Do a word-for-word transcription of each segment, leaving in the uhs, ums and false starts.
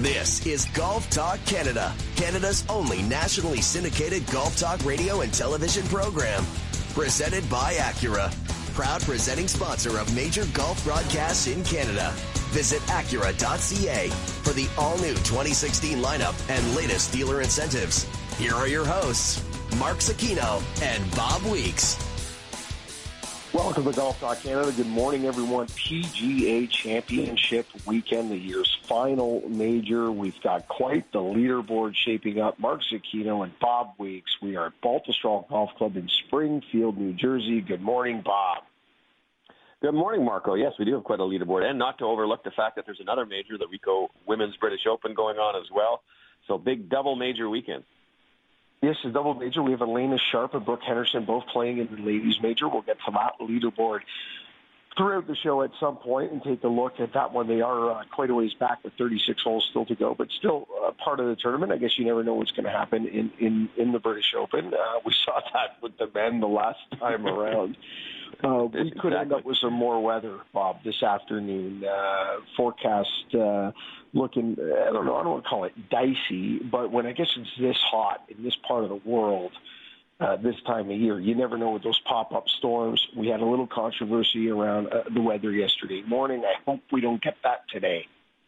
This is Golf Talk Canada, Canada's only nationally syndicated golf talk radio and television program. Presented by Acura, proud presenting sponsor of major golf broadcasts in Canada. Visit Acura dot C A for the all-new twenty sixteen lineup and latest dealer incentives. Here are your hosts, Mark Zecchino and Bob Weeks. Welcome to Golf Talk Canada. Good morning, everyone. P G A Championship weekend, the year's final major. We've got quite the leaderboard shaping up. Mark Zecchino and Bob Weeks. We are at Baltusrol Golf Club in Springfield, New Jersey. Good morning, Bob. Good morning, Marco. Yes, we do have quite a leaderboard. And not to overlook the fact that there's another major, the Ricoh Women's British Open, going on as well. So big double major weekend. Yes, a double major. We have Elena Sharp and Brooke Henderson both playing in the ladies major. We'll get to that leaderboard throughout the show at some point and take a look at that one. They are uh, quite a ways back with thirty-six holes still to go, but still uh, part of the tournament. I guess you never know what's going to happen in, in, in the British Open. Uh, we saw that with the men the last time around. Uh, we could end up with some more weather, Bob, this afternoon. Uh, forecast uh, looking, I don't know, I don't want to call it dicey, but when I guess it's this hot in this part of the world uh, this time of year, you never know with those pop-up storms. We had a little controversy around uh, the weather yesterday morning. I hope we don't get that today.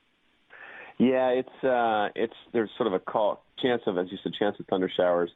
Yeah, it's uh, it's there's sort of a call, chance of, as you said, chance of thunder showers.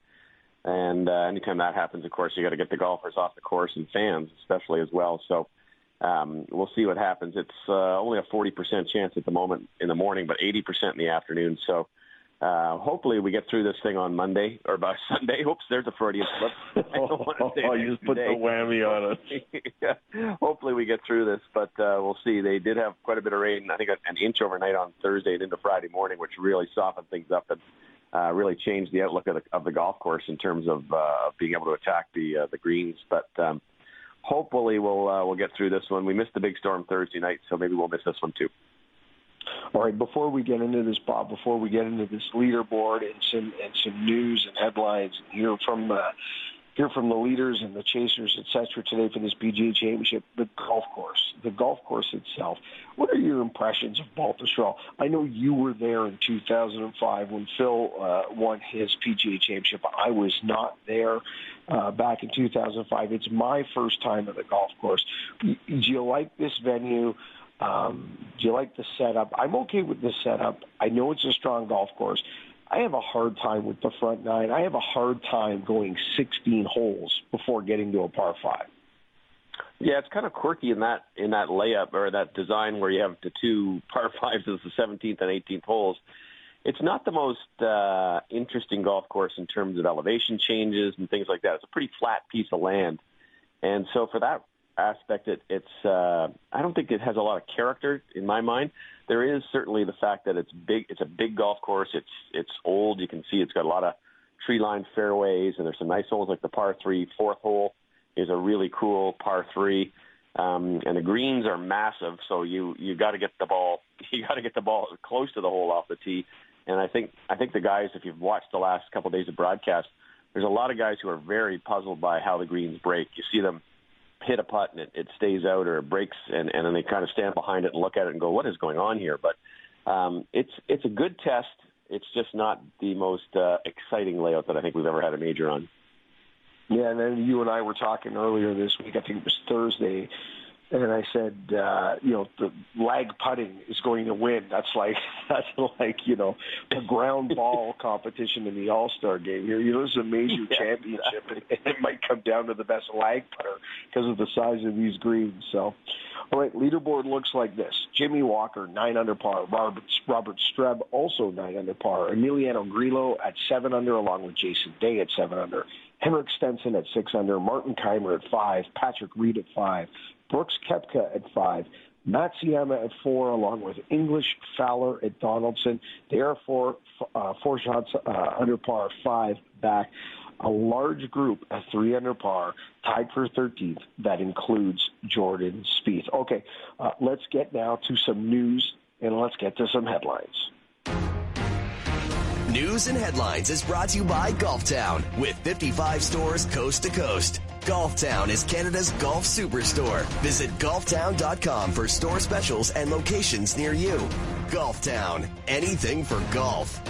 And uh, anytime that happens, of course, you got to get the golfers off the course and fans especially as well. So um, we'll see what happens. It's uh, only a forty percent chance at the moment in the morning, but eighty percent in the afternoon. So uh, hopefully we get through this thing on Monday or by Sunday. Oops, there's a Freudian slip. I don't want to say oh, you just put the whammy on us. Yeah. Hopefully we get through this, but uh, we'll see. They did have quite a bit of rain, I think an inch overnight on Thursday and into Friday morning, which really softened things up and Uh, really changed the outlook of the, of the golf course in terms of uh, being able to attack the uh, the greens. But um, hopefully we'll uh, we'll get through this one. We missed the big storm Thursday night, so maybe we'll miss this one too. All right, before we get into this, Bob, before we get into this leaderboard and some and some news and headlines, and hear from uh, hear from the leaders and the chasers, et cetera, today for this P G A Championship, the golf course, the golf course itself. What are your impressions of Baltusrol? I know you were there in two thousand five when Phil uh, won his P G A Championship. I was not there uh, back in two thousand five. It's my first time at the golf course. Do you like this venue? Um, do you like the setup? I'm okay with the setup. I know it's a strong golf course. I have a hard time with the front nine. I have a hard time going sixteen holes before getting to a par five. Yeah, it's kind of quirky in that in that layup or that design where you have the two par fives as the seventeenth and eighteenth holes. It's not the most uh, interesting golf course in terms of elevation changes and things like that. It's a pretty flat piece of land, and so for that aspect, it, it's uh, I don't think it has a lot of character in my mind. There is certainly the fact that it's big. It's a big golf course. It's it's old. You can see it's got a lot of tree-lined fairways, and there's some nice holes like the par three, fourth hole is a really cool par three, um, and the greens are massive. So you you got to get the ball. You got to get the ball close to the hole off the tee. And I think I think the guys, if you've watched the last couple of days of broadcast, there's a lot of guys who are very puzzled by how the greens break. You see them hit a putt and it, it stays out or it breaks, and, and then they kind of stand behind it and look at it and go, what is going on here? But um, it's it's a good test. It's just not the most uh, exciting layout that I think we've ever had a major on. Yeah, and then you and I were talking earlier this week, I think it was Thursday, and I said, uh, you know, the lag putting is going to win. That's like, that's like, you know, a ground ball competition in the All-Star game here. You know, this is a major yeah, championship, exactly. and it might come down to the best lag putter because of the size of these greens. So, all right, leaderboard looks like this. Jimmy Walker, nine under par. Robert, Robert Streb, also nine under par. Emiliano Grillo at seven under, along with Jason Day at seven under. Henrik Stenson at six under. Martin Keimer at five. Patrick Reed at five. Brooks Koepka at five, Matsuyama at four, along with English, Fowler at Donaldson. They are four, uh, four shots uh, under par, five back. A large group at three under par, tied for thirteenth. That includes Jordan Spieth. Okay, uh, let's get now to some news, and let's get to some headlines. News and Headlines is brought to you by Golf Town with fifty-five stores coast to coast. Golf Town is Canada's golf superstore. Visit golf town dot com for store specials and locations near you. Golf Town. Anything for golf.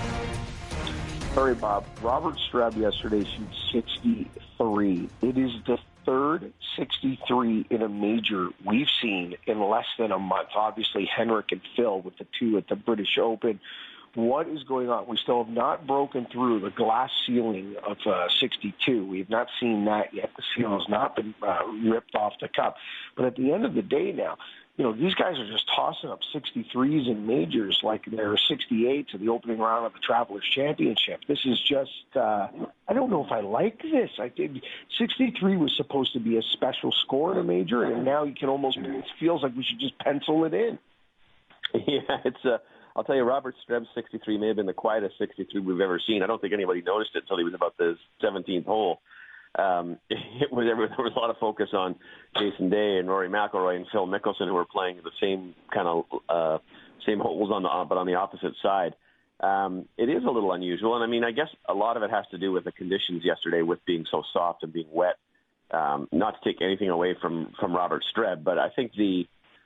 All right, Bob. Robert Streb yesterday shoots sixty-three. It is the third sixty-three in a major we've seen in less than a month. Obviously, Henrik and Phil with the two at the British Open. What is going on? We still have not broken through the glass ceiling of uh, sixty-two. We have not seen that yet. The seal has not been uh, ripped off the cup. But at the end of the day now, you know, these guys are just tossing up sixty-threes in majors like they're sixty-eights in the opening round of the Travelers Championship. This is just, uh, I don't know if I like this. I think sixty-three was supposed to be a special score in a major, and now you can almost, it feels like we should just pencil it in. Yeah, it's a, I'll tell you, Robert Streb's sixty-three may have been the quietest sixty-three we've ever seen. I don't think anybody noticed it until he was about the seventeenth hole. Um, it was, there was a lot of focus on Jason Day and Rory McIlroy and Phil Mickelson, who were playing the same kind of uh, same holes on the but on the opposite side. Um, it is a little unusual, and I mean, I guess a lot of it has to do with the conditions yesterday, with being so soft and being wet. Um, not to take anything away from from Robert Streb, but I think the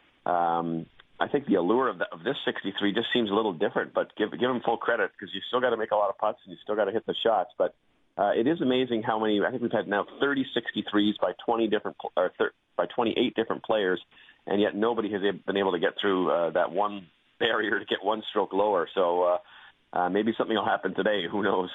um, I think the allure of, the, of this sixty-three just seems a little different. But give give him full credit, because you still got to make a lot of putts and you still got to hit the shots, but. Uh, it is amazing how many. I think we've had now thirty sixty-threes by twenty different, or thir- by twenty-eight different players, and yet nobody has been able to get through uh, that one barrier to get one stroke lower. So uh, uh, maybe something will happen today. Who knows?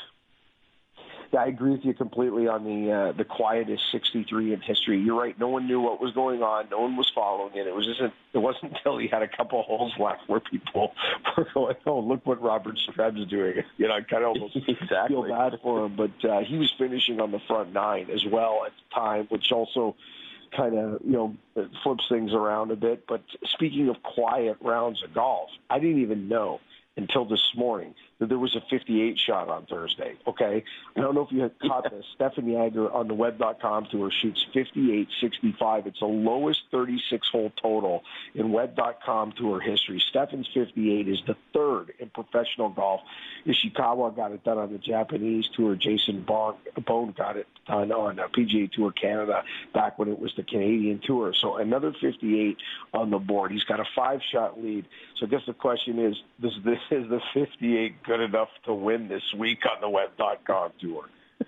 Yeah, I agree with you completely on the uh, the quietest sixty-three in history. You're right. No one knew what was going on. No one was following it. It was just. It wasn't until he had a couple holes left where people were going, "Oh, look what Robert Streb's doing." You know, I kind of almost exactly. feel bad for him, but uh, he was finishing on the front nine as well at the time, which also kind of you know flips things around a bit. But speaking of quiet rounds of golf, I didn't even know until this morning that there was a fifty-eight shot on Thursday, okay? I don't know if you had caught this. Stefan Jager on the web dot com tour shoots fifty-eight sixty-five. It's the lowest thirty-six hole total in web dot com tour history. Stefan's fifty-eight is the third in professional golf. Ishikawa got it done on the Japanese tour. Jason Bone, Bone got it done on uh, P G A Tour Canada back when it was the Canadian Tour. So another fifty-eight on the board. He's got a five-shot lead. So I guess the question is, does this is the fifty-eight good enough to win this week on the web dot com tour?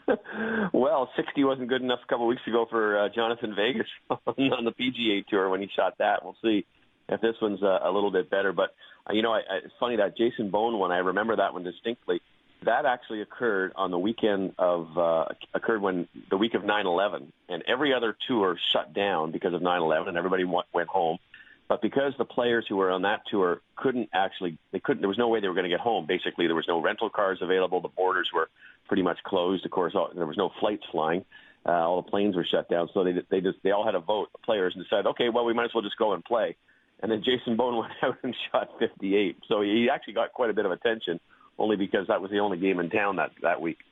Well, sixty wasn't good enough a couple of weeks ago for uh, Jonathan Vegas on the P G A Tour when he shot that. We'll see if this one's uh, a little bit better. But, uh, you know, I, I, it's funny, that Jason Bone one, I remember that one distinctly. That actually occurred on the weekend of, uh, occurred when the week of nine eleven, and every other tour shut down because of nine eleven, and everybody went, went home. But because the players who were on that tour couldn't actually, they couldn't, there was no way they were going to get home. Basically, there was no rental cars available. The borders were pretty much closed. Of course, all, there was no flights flying. Uh, all the planes were shut down. So they they just they all had a vote, the players, and decided, okay, well, we might as well just go and play. And then Jason Bone went out and shot fifty-eight. So he actually got quite a bit of attention, only because that was the only game in town that, that week.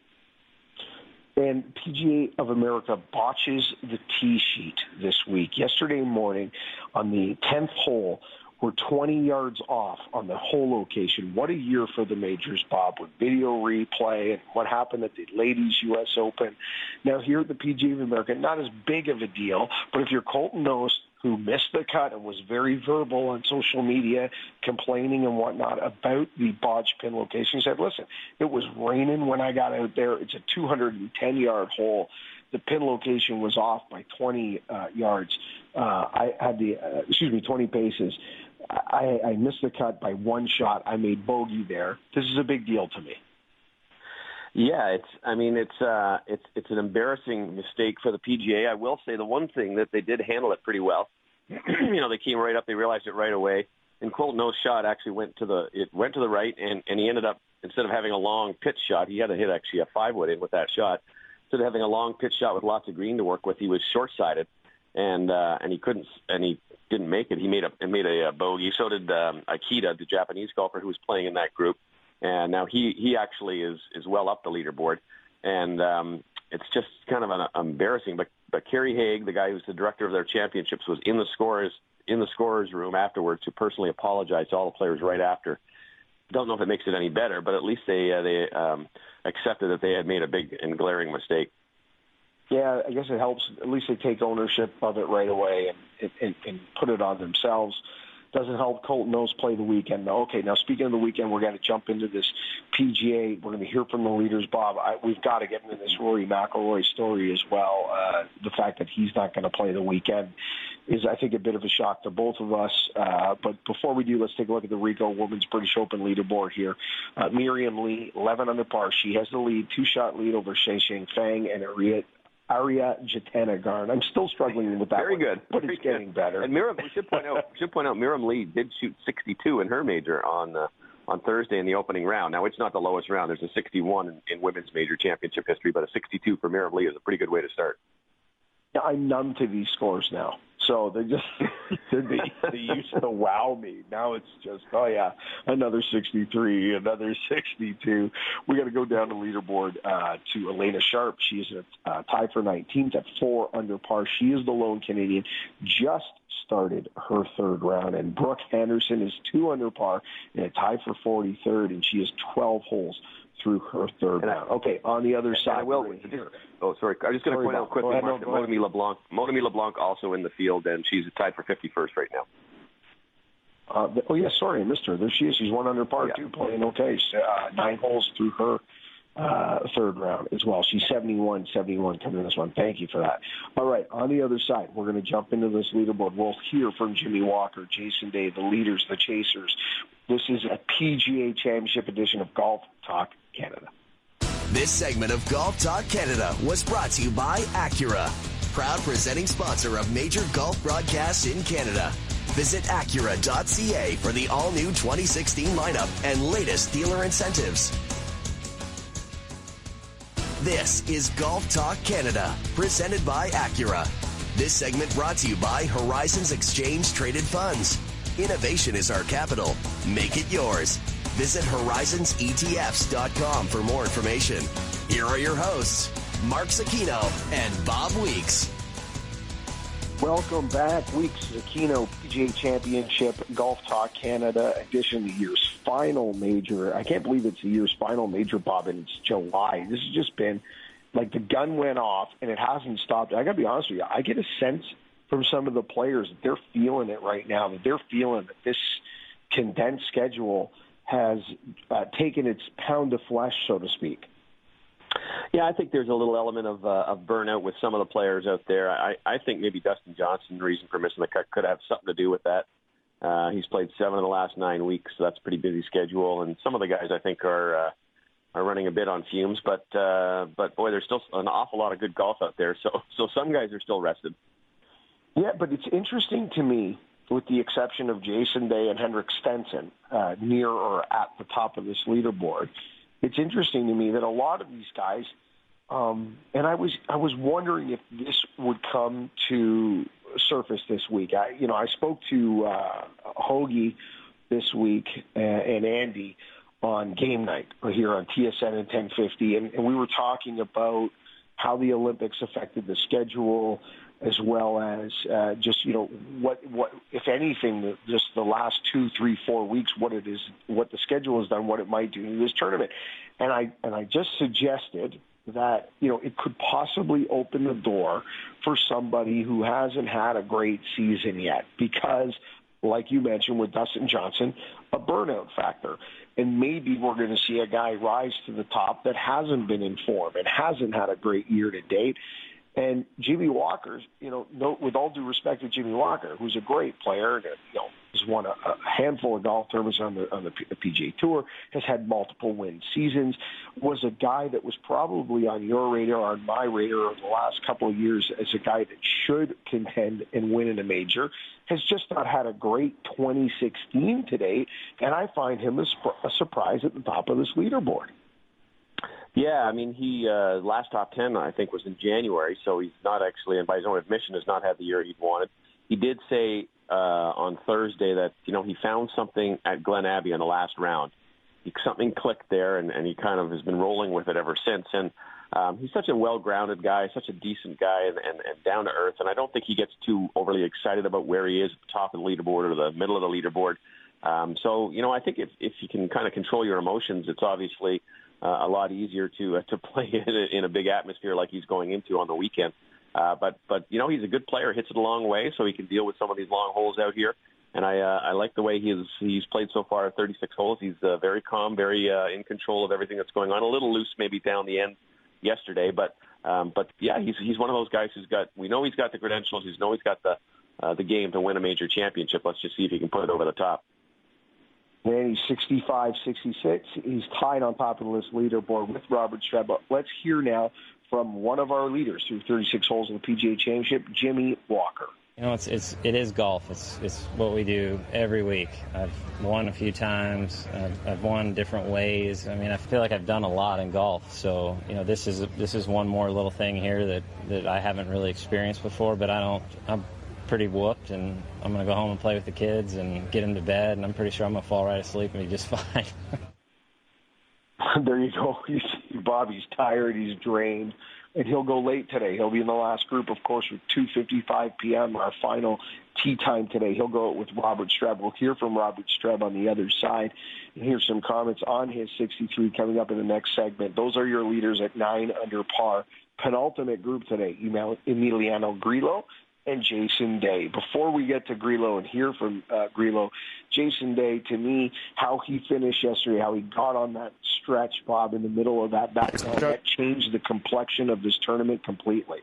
And P G A of America botches the tee sheet this week. Yesterday morning on the tenth hole, we're twenty yards off on the hole location. What a year for the majors, Bob, with video replay and what happened at the Ladies U S Open. Now here at the P G A of America, not as big of a deal, but if you're Colton Knost, who missed the cut and was very verbal on social media, complaining and whatnot about the botched pin location. He said, listen, it was raining when I got out there. It's a two hundred ten yard hole. The pin location was off by twenty uh, yards. Uh, I had the, uh, excuse me, twenty paces. I, I missed the cut by one shot. I made bogey there. This is a big deal to me. Yeah, it's. I mean, it's uh, it's it's an embarrassing mistake for the P G A. I will say the one thing that they did handle it pretty well. You know, they came right up, they realized it right away, and Colton Knost's shot actually went to the it went to the right, and and he ended up, instead of having a long pitch shot, he had to hit actually a five wood in with that shot. Instead of having a long pitch shot with lots of green to work with, he was short sided, and uh, and he couldn't and he didn't make it. He made a made a, a bogey. So did um, Akita, the Japanese golfer who was playing in that group. And now he, he actually is, is well up the leaderboard. And um, it's just kind of an, embarrassing. But, but Kerry Haig, the guy who's the director of their championships, was in the scorers in the scorers room afterwards to personally apologize to all the players right after. Don't know if it makes it any better, but at least they uh, they um, accepted that they had made a big and glaring mistake. Yeah, I guess it helps. At least they take ownership of it right away and, and, and put it on themselves. Doesn't help Colton Knowles play the weekend. Though. Okay, now speaking of the weekend, we're going to jump into this P G A. We're going to hear from the leaders, Bob. I, we've got to get into this Rory McIlroy story as well. Uh, the fact that he's not going to play the weekend is, I think, a bit of a shock to both of us. Uh, but before we do, let's take a look at the Rico Women's British Open leaderboard here. Uh, Miriam Lee, eleven under par. She has the lead, two-shot lead over Sheng Fang and Aria, Aria Jatanagarn. I'm still struggling with that. Very one, good. but Very it's getting good. better. And Miriam, we should point out, we should point out, Miriam Lee did shoot sixty-two in her major on uh, on Thursday in the opening round. Now, it's not the lowest round. There's a sixty-one in, in women's major championship history, but a sixty-two for Miriam Lee is a pretty good way to start. Yeah, I'm numb to these scores now. So they just they, they used to wow me. Now it's just, oh yeah, another sixty-three, another sixty-two. We got to go down the leaderboard uh, to Elena Sharp. She is a uh, tie for nineteenth at four under par. She is the lone Canadian. Just started her third round, and Brooke Henderson is two under par in a tie for forty-third, and she is twelve holes through her third and round. I, okay, on the other side. I will. Oh, sorry. I'm just going to point out quickly, ahead, Mark, no, that Monami LeBlanc, Monami LeBlanc also in the field, and she's tied for fifty-first right now. Uh, oh, yeah, sorry, I missed her. There she is. She's one under par, yeah. too, playing okay. Uh, nine holes through her uh, third round as well. She's seventy-one seventy-one coming in this one. Thank you for that. All right, on the other side, we're going to jump into this leaderboard. We'll hear from Jimmy Walker, Jason Day, the leaders, the chasers. This is a P G A Championship edition of Golf Talk Canada. This segment of Golf Talk Canada was brought to you by Acura, proud presenting sponsor of major golf broadcasts in Canada. Visit Acura dot C A for the all-new twenty sixteen lineup and latest dealer incentives. This is Golf Talk Canada, presented by Acura. This segment brought to you by Horizons Exchange Traded Funds. Innovation is our capital. Make it yours. Visit Horizons E T Fs dot com for more information. Here are your hosts, Mark Zecchino and Bob Weeks. Welcome back. Weeks Zecchino P G A Championship Golf Talk Canada edition, the year's final major. I can't believe it's the year's final major, Bob, and it's July. This has just been like the gun went off, and it hasn't stopped. I got to be honest with you. I get a sense from some of the players that they're feeling it right now, that they're feeling that this condensed schedule has uh, taken its pound of flesh, so to speak. Yeah, I think there's a little element of, uh, of burnout with some of the players out there. I, I think maybe Dustin Johnson, the reason for missing the cut, could have something to do with that. Uh, he's played seven of the last nine weeks, so that's a pretty busy schedule. And some of the guys, I think, are uh, are running a bit on fumes. But, uh, but boy, there's still an awful lot of good golf out there. So, so some guys are still rested. Yeah, but it's interesting to me, with the exception of Jason Day and Henrik Stenson, uh, near or at the top of this leaderboard, it's interesting to me that a lot of these guys, um, and I was I was wondering if this would come to surface this week. I, you know, I spoke to uh, Hoagie this week and, and Andy on Game Night here on T S N and ten fifty, and, and we were talking about how the Olympics affected the schedule, as well as uh, just, you know, what, what if anything, the, just the last two, three, four weeks, what it is, what the schedule has done, what it might do to this tournament. And I and I just suggested that, you know, it could possibly open the door for somebody who hasn't had a great season yet because, like you mentioned with Dustin Johnson, a burnout factor. And maybe we're going to see a guy rise to the top that hasn't been in form and hasn't had a great year to date. And Jimmy Walker, you know, no, with all due respect to Jimmy Walker, who's a great player, and, you know, has won a, a handful of golf tournaments on the on the P G A Tour, has had multiple win seasons, was a guy that was probably on your radar, on my radar over the last couple of years as a guy that should contend and win in a major, has just not had a great twenty sixteen to date, and I find him a, a surprise at the top of this leaderboard. Yeah, I mean, he uh, last top ten, I think, was in January, so he's not actually, and by his own admission, has not had the year he'd wanted. He did say uh, on Thursday that, you know, he found something at Glen Abbey in the last round. He, something clicked there, and, and he kind of has been rolling with it ever since. And um, he's such a well-grounded guy, such a decent guy, and, and, and down to earth, and I don't think he gets too overly excited about where he is at the top of the leaderboard or the middle of the leaderboard. Um, so, you know, I think if, if you can kind of control your emotions, it's obviously Uh, a lot easier to uh, to play in a, in a big atmosphere like he's going into on the weekend. Uh, but, but you know, he's a good player, hits it a long way, so he can deal with some of these long holes out here. And I uh, I like the way he's he's played so far at thirty-six holes. He's uh, very calm, very uh, in control of everything that's going on. A little loose maybe down the end yesterday, but um, but yeah, he's he's one of those guys who's got. We know he's got the credentials. We know he's got the uh, the game to win a major championship. Let's just see if he can put it over the top. And he's sixty-five sixty-six. He's tied on top of the list leaderboard with Robert Streb. But let's hear now from one of our leaders through thirty-six holes in the P G A Championship, Jimmy Walker. You know, it's it's it is golf. It's it's what we do every week. I've won a few times. I've, I've won different ways. I mean, I feel like I've done a lot in golf. So you know, this is this is one more little thing here that, that I haven't really experienced before. But I don't. I'm pretty whooped, and I'm gonna go home and play with the kids and get them to bed. And I'm pretty sure I'm gonna fall right asleep and be just fine. There you go. You see, Bobby's tired. He's drained. And he'll go late today. He'll be in the last group, of course, with two fifty-five p.m., our final tee time today. He'll go with Robert Streb. We'll hear from Robert Streb on the other side and hear some comments on his sixty-three coming up in the next segment. Those are your leaders at nine under par. Penultimate group today, Emiliano Grillo and Jason Day. Before we get to Grillo and hear from uh, Grillo, Jason Day, to me, how he finished yesterday, how he got on that stretch, Bob, in the middle of that back nine, that changed the complexion of this tournament completely.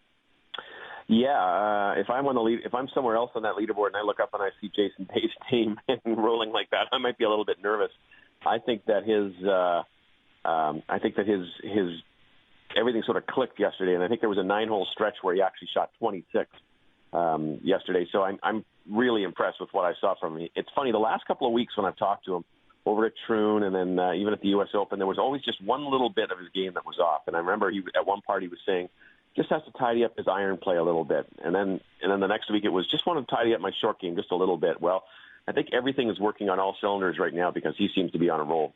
Yeah, uh, if I'm on the lead, if I'm somewhere else on that leaderboard and I look up and I see Jason Day's name rolling like that, I might be a little bit nervous. I think that his, uh, um, I think that his his everything sort of clicked yesterday, and I think there was a nine-hole stretch where he actually shot twenty-six. Um, yesterday, so I'm I'm really impressed with what I saw from him. It's funny, the last couple of weeks when I've talked to him over at Troon and then uh, even at the U S Open, there was always just one little bit of his game that was off. And I remember he at one part he was saying, just has to tidy up his iron play a little bit. And then and then the next week it was, just want to tidy up my short game just a little bit. Well, I think everything is working on all cylinders right now because he seems to be on a roll.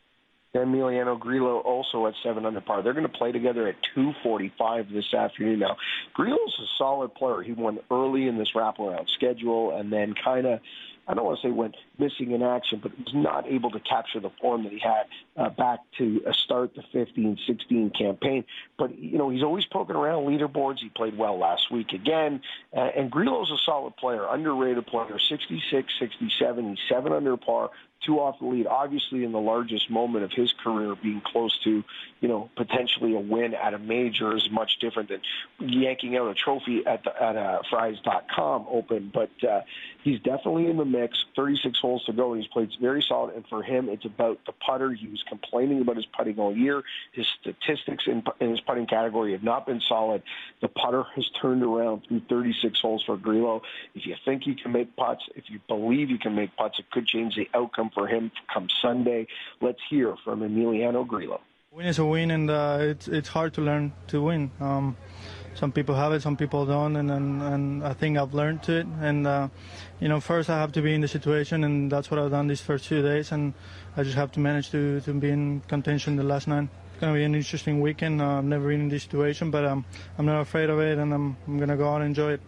Emiliano Grillo also at seven under par. They're going to play together at two forty-five this afternoon. Now, Grillo's a solid player. He won early in this wraparound schedule and then kind of, I don't want to say went missing in action, but was not able to capture the form that he had uh, back to uh, start the fifteen sixteen campaign. But, you know, he's always poking around leaderboards. He played well last week again. Uh, and Grillo's a solid player, underrated player, sixty-six sixty-seven. He's seven under par. Two off the lead, obviously in the largest moment of his career, being close to, you know, potentially a win at a major is much different than yanking out a trophy at the at a Fries dot com Open. But uh, he's definitely in the mix. thirty-six holes to go, and he's played very solid. And for him, it's about the putter. He was complaining about his putting all year. His statistics in, in his putting category have not been solid. The putter has turned around through thirty-six holes for Grillo. If you think you can make putts, if you believe you can make putts, it could change the outcome for him come Sunday. Let's hear from Emiliano Grillo. Win is a win, and uh, it's it's hard to learn to win. Um, some people have it, some people don't, and and, and I think I've learned to it. And uh, you know, first I have to be in the situation, and that's what I've done these first few days. And I just have to manage to, to be in contention the last nine. It's going to be an interesting weekend. Uh, I've never been in this situation, but um, I'm not afraid of it, and I'm I'm going to go out and enjoy it.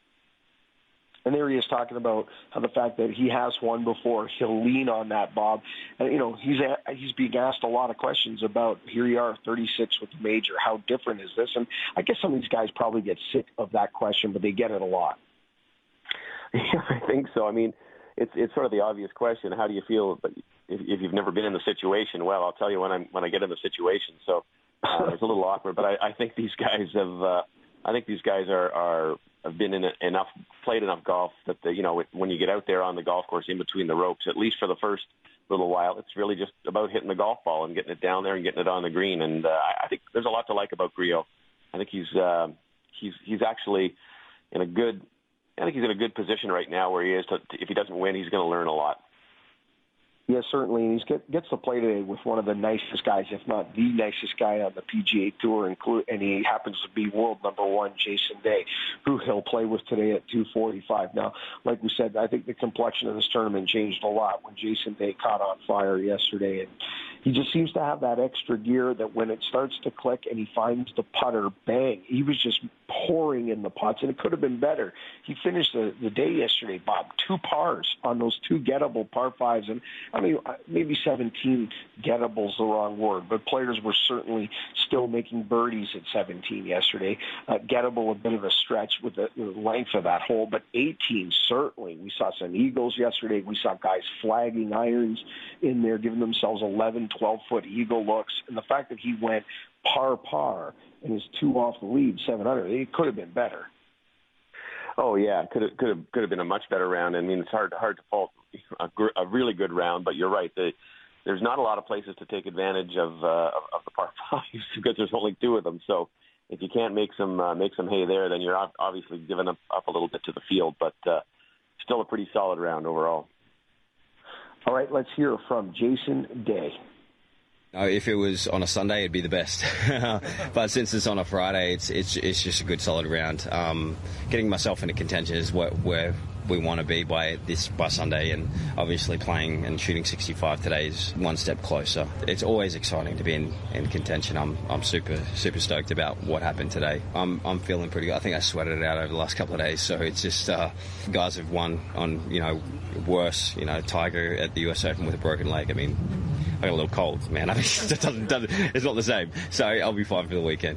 And there he is talking about how the fact that he has won before, he'll lean on that, Bob. And, you know, he's a, he's being asked a lot of questions about, here you are, thirty-six with the major. How different is this? And I guess some of these guys probably get sick of that question, but they get it a lot. Yeah, I think so. I mean, it's it's sort of the obvious question. How do you feel? But if, if you've never been in the situation, well, I'll tell you when I'm when I get in the situation. So uh, it's a little awkward. But I, I think these guys have. Uh, I think these guys are are. have been in enough, played enough golf that, the, you know, when you get out there on the golf course in between the ropes, at least for the first little while, it's really just about hitting the golf ball and getting it down there and getting it on the green. And uh, I think there's a lot to like about Grillo. I think he's uh, he's he's actually in a good, I think he's in a good position right now where he is. To, if he doesn't win, he's going to learn a lot. Yes, certainly. He get, gets to play today with one of the nicest guys, if not the nicest guy on the P G A Tour, include, and he happens to be world number one, Jason Day, who he'll play with today at two forty-five. Now, like we said, I think the complexion of this tournament changed a lot when Jason Day caught on fire yesterday. And, he just seems to have that extra gear that when it starts to click and he finds the putter, bang, he was just pouring in the putts, and it could have been better. He finished the, the day yesterday, Bob, two pars on those two gettable par fives, and I mean, maybe seventeen gettables the wrong word, but players were certainly still making birdies at seventeen yesterday. Uh, gettable, a bit of a stretch with the, the length of that hole, but eighteen, certainly. We saw some eagles yesterday. We saw guys flagging irons in there, giving themselves eleven, twelve-foot eagle looks, and the fact that he went par-par and is two off the lead, seven under, it could have been better. Oh yeah, could have could have could have been a much better round. I mean, it's hard hard to fault a, a really good round, but you're right. The, there's not a lot of places to take advantage of uh, of, of the par fives because there's only two of them. So if you can't make some uh, make some hay there, then you're obviously giving up, up a little bit to the field. But uh, still a pretty solid round overall. All right, let's hear from Jason Day. No, if it was on a Sunday, it'd be the best. But since it's on a Friday, it's it's it's just a good solid round. Um, getting myself into contention is what, where we want to be by this by Sunday, and obviously playing and shooting sixty-five today is one step closer. It's always exciting to be in, in contention. I'm I'm super super stoked about what happened today. I'm I'm feeling pretty good. I think I sweated it out over the last couple of days. So it's just uh, guys have won on you know worse. You know Tiger at the U S Open with a broken leg. I mean. I got a little cold, man. I mean, it doesn't, doesn't, it's not the same. So I'll be fine for the weekend.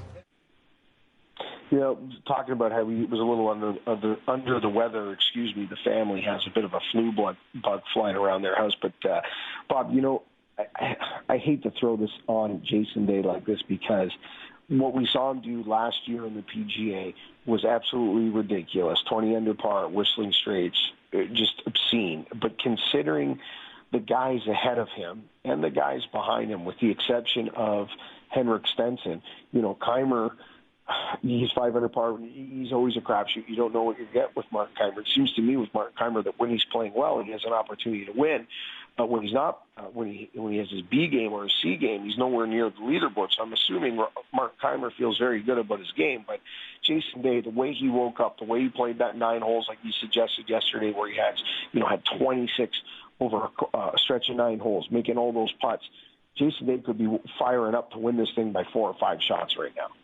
You know, talking about how he was a little under, under under the weather, excuse me, the family has a bit of a flu bug, bug flying around their house. But, uh, Bob, you know, I, I, I hate to throw this on Jason Day like this because what we saw him do last year in the P G A was absolutely ridiculous. twenty under par, whistling straights, just obscene. But considering the guys ahead of him and the guys behind him, with the exception of Henrik Stenson, you know, Keimer, he's five under par. He's always a crapshoot. You don't know what you get with Martin Keimer. It seems to me with Martin Keimer that when he's playing well, he has an opportunity to win. But when he's not, uh, when he when he has his B game or his C game, he's nowhere near the leaderboard. So I'm assuming Martin Keimer feels very good about his game. But Jason Day, the way he woke up, the way he played that nine holes, like you suggested yesterday, where he had, you know, had twenty-six over a, uh, a stretch of nine holes, making all those putts. Jason Day could be firing up to win this thing by four or five shots right now.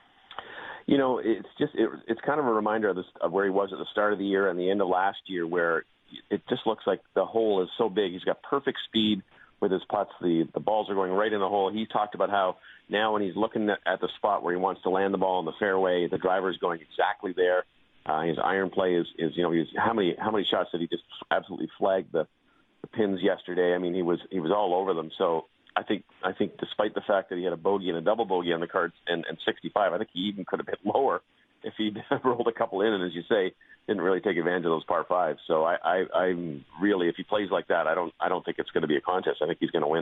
You know, it's just it, it's kind of a reminder of, this, of where he was at the start of the year and the end of last year, where it just looks like the hole is so big. He's got perfect speed with his putts. The the balls are going right in the hole. He talked about how now when he's looking at, at the spot where he wants to land the ball in the fairway, the driver is going exactly there. Uh, his iron play is, is you know, he's, how many how many shots did he just absolutely flag the the pins yesterday? I mean, he was he was all over them. So I think I think despite the fact that he had a bogey and a double bogey on the cards and, and sixty-five, I think he even could have hit lower if he'd rolled a couple in and, as you say, didn't really take advantage of those par fives. So I, I, I'm really, if he plays like that, I don't I don't think it's going to be a contest. I think he's going to win.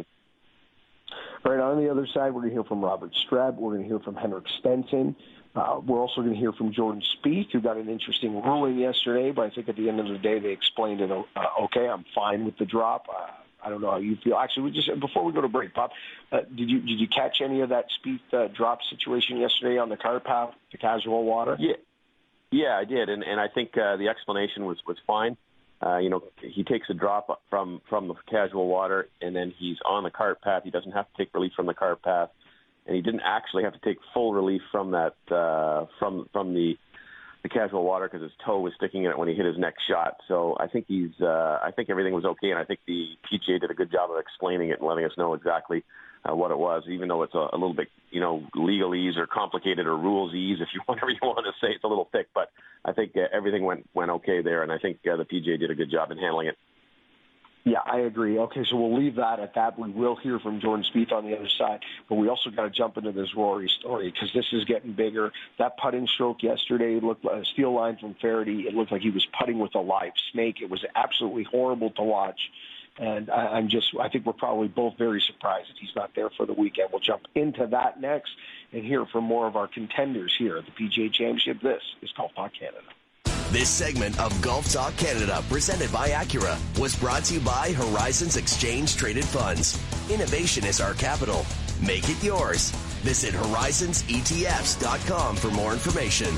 All right, on the other side, we're going to hear from Robert Streb. We're going to hear from Henrik Stenson. Uh, we're also going to hear from Jordan Spieth, who got an interesting ruling yesterday, but I think at the end of the day they explained it, uh, okay, I'm fine with the drop. Uh, I don't know how you feel. Actually, we just before we go to break, Bob, uh, did you did you catch any of that Spieth uh, drop situation yesterday on the cart path to casual water? Yeah, yeah, I did, and and I think uh, the explanation was was fine. Uh, you know, he takes a drop from from the casual water, and then he's on the cart path. He doesn't have to take relief from the cart path, and he didn't actually have to take full relief from that uh, from from the the casual water because his toe was sticking in it when he hit his next shot. So I think he's uh, I think everything was okay, and I think the P G A did a good job of explaining it and letting us know exactly uh, what it was, even though it's a, a little bit, you know, legalese or complicated or rulesese, if you whatever you want to say. It's a little thick, but I think uh, everything went went okay there, and I think uh, the P G A did a good job in handling it. Yeah, I agree. Okay, so we'll leave that at that. We will hear from Jordan Spieth on the other side, but we also got to jump into this Rory story because this is getting bigger. That putting stroke yesterday looked like a steel line from Faraday. It looked like he was putting with a live snake. It was absolutely horrible to watch, and I, I'm just, I think we're probably both very surprised that he's not there for the weekend. We'll jump into that next and hear from more of our contenders here at the P G A Championship. This is Golf Talk Canada. This segment of Golf Talk Canada, presented by Acura, was brought to you by Horizons Exchange Traded Funds. Innovation is our capital. Make it yours. Visit horizons E T Fs dot com for more information.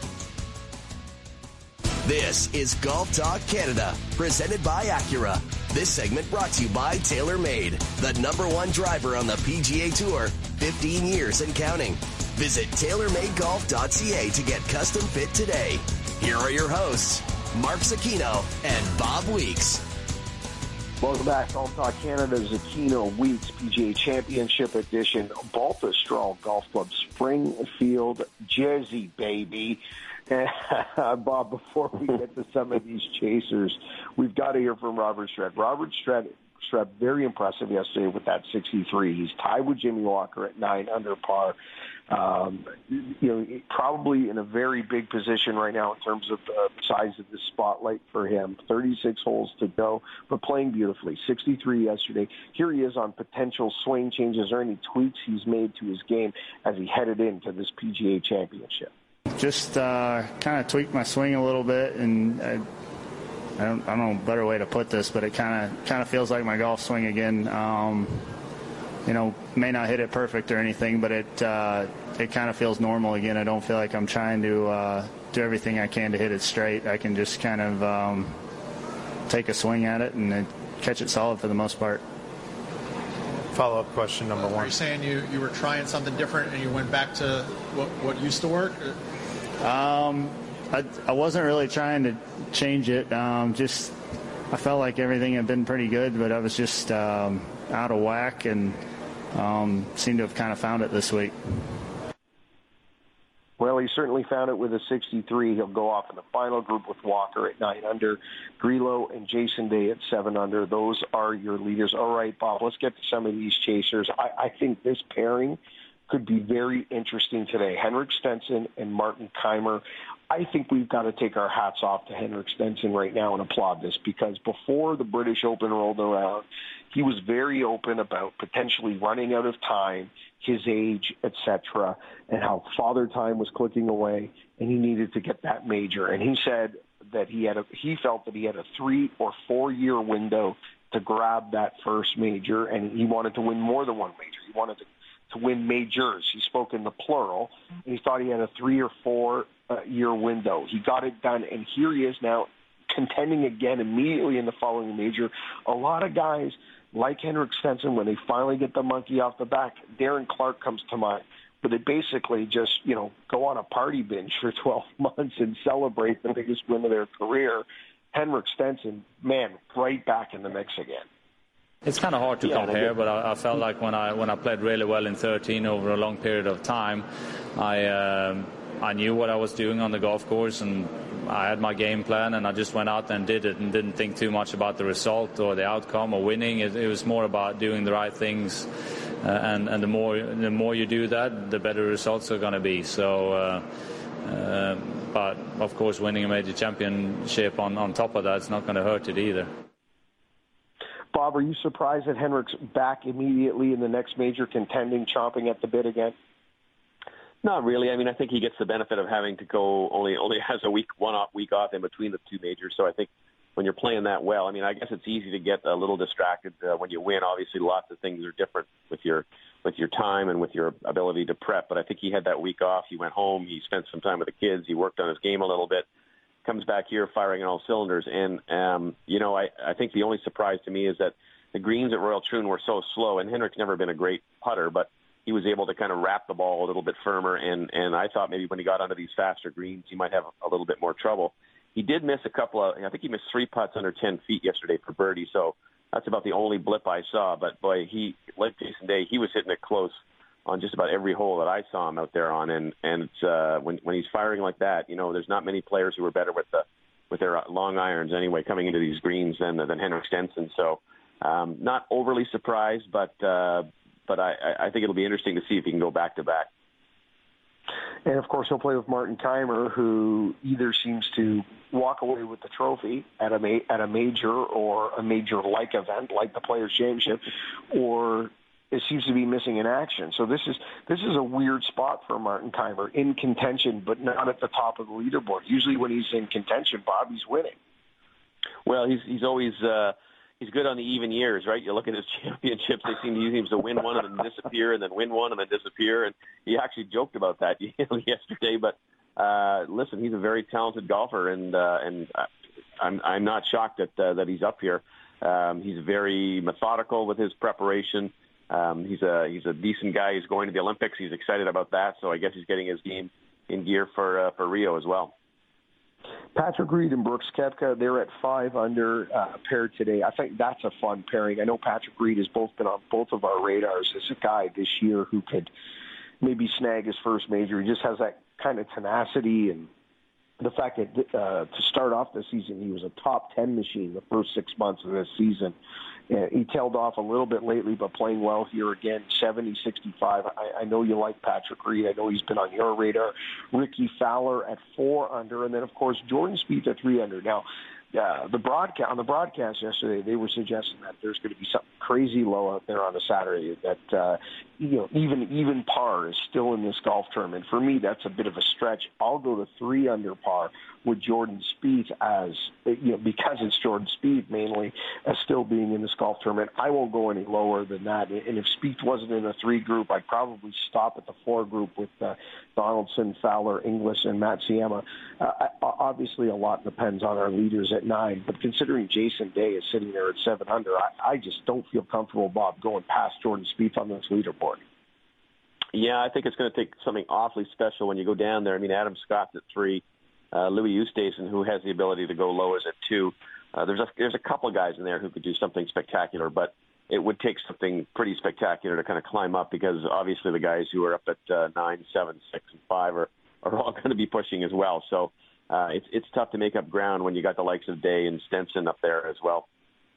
This is Golf Talk Canada, presented by Acura. This segment brought to you by TaylorMade, the number one driver on the P G A Tour, fifteen years and counting. Visit tailor made golf dot c a to get custom fit today. Here are your hosts, Mark Zecchino and Bob Weeks. Welcome back to Golf Talk Canada's Zecchino Weeks P G A Championship Edition. Baltusrol Golf Club, Springfield, Jersey, baby. Bob, before we get to some of these chasers, we've got to hear from Robert Streb. Robert Streb, Streb very impressive yesterday with that sixty-three. He's tied with Jimmy Walker at nine under par. Um, you know, probably in a very big position right now in terms of the size of the spotlight for him. thirty-six holes to go, but playing beautifully. sixty-three yesterday. Here he is on potential swing changes or any tweaks he's made to his game as he headed into this P G A Championship. Just uh, kind of tweaked my swing a little bit, and I, I don't, I don't know a better way to put this, but it kind of kind of feels like my golf swing again. Um, you know, may not hit it perfect or anything, but it uh, it kind of feels normal again. I don't feel like I'm trying to uh, do everything I can to hit it straight. I can just kind of um, take a swing at it and uh, catch it solid for the most part. Follow-up question number one. Are you saying you, you were trying something different and you went back to what, what used to work? Um, I, I wasn't really trying to change it. Um, just I felt like everything had been pretty good, but I was just um, out of whack and um, seemed to have kind of found it this week. Well, he certainly found it with a sixty-three. He'll go off in the final group with Walker at nine under, Grillo and Jason Day at seven under. Those are your leaders. All right, Bob, let's get to some of these chasers. I, I think this pairing could be very interesting today. Henrik Stenson and Martin Kaymer. I think we've got to take our hats off to Henrik Stenson right now and applaud this, because before the British Open rolled around, he was very open about potentially running out of time, his age, et cetera, and how Father Time was clicking away, and he needed to get that major. And he said that he had a, he felt that he had a three or four year window to grab that first major, and he wanted to win more than one major. He wanted to, to win majors. He spoke in the plural, and he thought he had a three or four uh, year window. He got it done, and here he is now contending again immediately in the following major. A lot of guys like Henrik Stenson, when they finally get the monkey off the back, Darren Clark comes to mind, but they basically just, you know, go on a party binge for twelve months and celebrate the biggest win of their career. Henrik Stenson, man, right back in the mix again. It's kind of hard to yeah, compare, but I, I felt like when I when I played really well in thirteen over a long period of time, I um, I knew what I was doing on the golf course, and I had my game plan, and I just went out and did it and didn't think too much about the result or the outcome or winning. It, it was more about doing the right things, uh, and and the more the more you do that, the better results are going to be. So, uh, uh, but of course, winning a major championship on on top of that is not going to hurt it either. Bob, are you surprised that Henrik's back immediately in the next major, contending, chomping at the bit again? Not really. I mean, I think he gets the benefit of having to go only only has a week one off week off in between the two majors. So I think when you're playing that well, I mean, I guess it's easy to get a little distracted uh, when you win. Obviously, lots of things are different with your with your time and with your ability to prep. But I think he had that week off. He went home. He spent some time with the kids. He worked on his game a little bit. Comes back here firing on all cylinders. And um, you know, I I think the only surprise to me is that the greens at Royal Troon were so slow. And Henrik's never been a great putter, but he was able to kind of wrap the ball a little bit firmer, and, and I thought maybe when he got onto these faster greens, he might have a little bit more trouble. He did miss a couple of, I think he missed three putts under ten feet yesterday for birdie, so that's about the only blip I saw. But, boy, he, like Jason Day, he was hitting it close on just about every hole that I saw him out there on, and, and it's, uh, when, when he's firing like that, you know, there's not many players who are better with the with their long irons anyway coming into these greens than, than Henrik Stenson. So um, not overly surprised, but uh, But I, I think it'll be interesting to see if he can go back-to-back. And, of course, he'll play with Martin Kaymer, who either seems to walk away with the trophy at a ma- at a major or a major-like event, like the Players' Championship, or it seems to be missing in action. So this is this is a weird spot for Martin Kaymer, in contention, but not at the top of the leaderboard. Usually when he's in contention, Bob, he's winning. Well, he's he's always uh, he's good on the even years, right? You look at his championships; they seem to use him to win one and then disappear, and then win one and then disappear. And he actually joked about that yesterday. But uh, listen, he's a very talented golfer, and uh, and I'm I'm not shocked that uh, that he's up here. Um, he's very methodical with his preparation. Um, he's a he's a decent guy. He's going to the Olympics. He's excited about that. So I guess he's getting his game in gear for uh, for Rio as well. Patrick Reed and Brooks Koepka, they're at five under uh, paired today. I think that's a fun pairing. I know Patrick Reed has both been on both of our radars as a guy this year who could maybe snag his first major. He just has that kind of tenacity, and the fact that uh, to start off the season, he was a top ten machine the first six months of this season. Uh, he tailed off a little bit lately, but playing well here again, seventy sixty-five. I, I know you like Patrick Reed. I know he's been on your radar. Ricky Fowler at four under, and then, of course, Jordan Spieth at three under. Now, uh, the broadcast on the broadcast yesterday, they were suggesting that there's going to be something crazy low out there on a Saturday, that uh, you know even even par is still in this golf tournament. For me, that's a bit of a stretch. I'll go to three under par with Jordan Spieth as, you know, because it's Jordan Spieth mainly, as still being in this golf tournament. I won't go any lower than that. And if Spieth wasn't in a three group, I'd probably stop at the four group with uh, Donaldson, Fowler, Inglis, and Matsuyama. Uh, obviously, a lot depends on our leaders at nine, but considering Jason Day is sitting there at seven under, I, I just don't feel comfortable, Bob, going past Jordan Spieth on this leaderboard. Yeah, I think it's going to take something awfully special when you go down there. I mean, Adam Scott's at three. Uh, Louis Oosthuizen, who has the ability to go low, is at two. Uh, there's a there's a couple of guys in there who could do something spectacular, but it would take something pretty spectacular to kind of climb up, because obviously the guys who are up at uh, nine, seven, six, and five are, are all going to be pushing as well. So uh, it's it's tough to make up ground when you got the likes of Day and Stenson up there as well.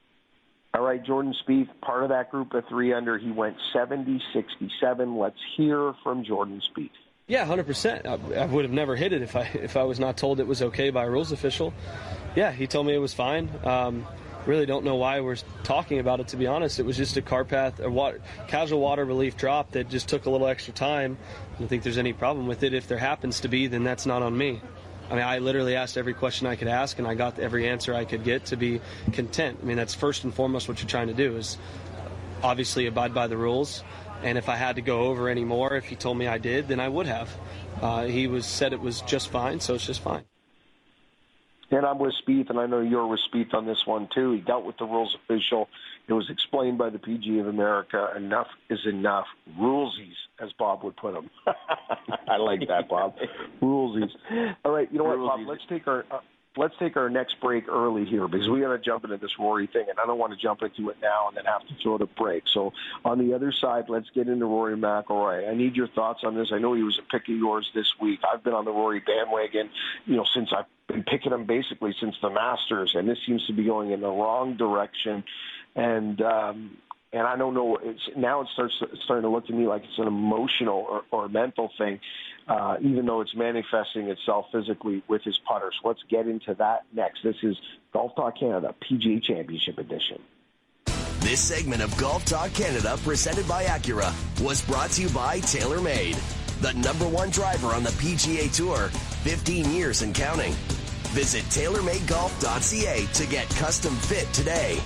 All right, Jordan Spieth, part of that group at three under. He went seventy sixty-seven. Let's hear from Jordan Spieth. Yeah, one hundred percent. I, I would have never hit it if I if I was not told it was okay by a rules official. Yeah, he told me it was fine. Um, really don't know why we're talking about it, to be honest. It was just a car path, a water, casual water relief drop that just took a little extra time. I don't think there's any problem with it. If there happens to be, then that's not on me. I mean, I literally asked every question I could ask, and I got every answer I could get to be content. I mean, that's first and foremost what you're trying to do, is obviously abide by the rules. And if I had to go over any more, if he told me I did, then I would have. Uh, he was said it was just fine, so it's just fine. And I'm with Spieth, and I know you're with Spieth on this one, too. He dealt with the rules official. It was explained by the P G A of America. Enough is enough. Rulesies, as Bob would put them. I like that, Bob. Rulesies. All right, you know what, Bob? Let's take our... Uh, Let's take our next break early here, because we got to jump into this Rory thing, and I don't want to jump into it now and then have to throw the break. So on the other side, let's get into Rory McIlroy. I need your thoughts on this. I know he was a pick of yours this week. I've been on the Rory bandwagon, you know, since I've been picking him basically since the Masters, and this seems to be going in the wrong direction. And um, and I don't know. It's now it starts it's starting to look to me like it's an emotional or, or mental thing. Uh, even though it's manifesting itself physically with his putters. Let's get into that next. This is Golf Talk Canada, P G A Championship Edition. This segment of Golf Talk Canada, presented by Acura, was brought to you by TaylorMade, the number one driver on the P G A Tour, fifteen years and counting. Visit tailor made golf dot c a to get custom fit today.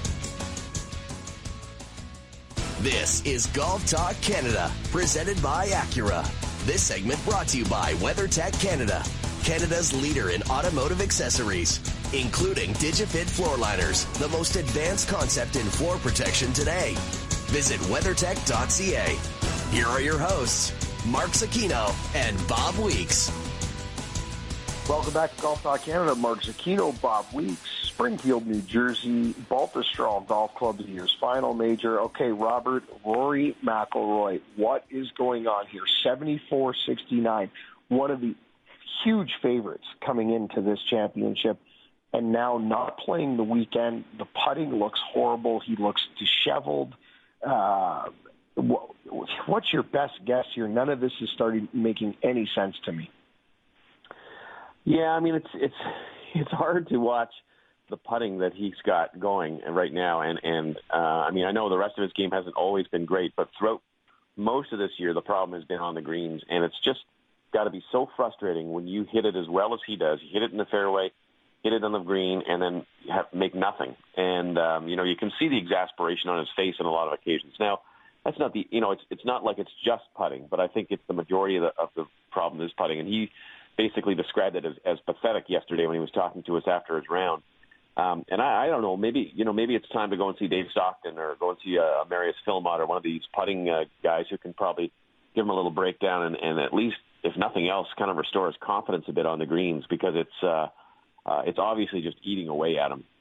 This is Golf Talk Canada, presented by Acura. This segment brought to you by WeatherTech Canada, Canada's leader in automotive accessories, including DigiFit floor liners, the most advanced concept in floor protection today. Visit weather tech dot c a. Here are your hosts, Mark Zecchino and Bob Weeks. Welcome back to Golf Talk Canada. Mark Zecchino, Bob Weeks, Springfield, New Jersey, Baltusrol Golf Club, the year's final major. Okay, Robert, Rory McIlroy, what is going on here? seventy-four sixty-nine, one of the huge favorites coming into this championship, and now not playing the weekend. The putting looks horrible. He looks disheveled. Uh, what's your best guess here? None of this is starting making any sense to me. Yeah, I mean, it's it's it's hard to watch the putting that he's got going right now. And, and uh, I mean, I know the rest of his game hasn't always been great, but throughout most of this year, the problem has been on the greens. And it's just got to be so frustrating when you hit it as well as he does. You hit it in the fairway, hit it on the green, and then have, make nothing. And, um, you know, you can see the exasperation on his face on a lot of occasions. Now, that's not the, you know, it's it's not like it's just putting, but I think it's the majority of the, of the problem is putting. And he basically described it as, as pathetic yesterday when he was talking to us after his round. Um, and I, I don't know, maybe you know, maybe it's time to go and see Dave Stockton or go and see uh, Marius Philmott or one of these putting uh, guys who can probably give him a little breakdown and, and at least, if nothing else, kind of restore his confidence a bit on the greens, because it's uh, uh, it's obviously just eating away at him.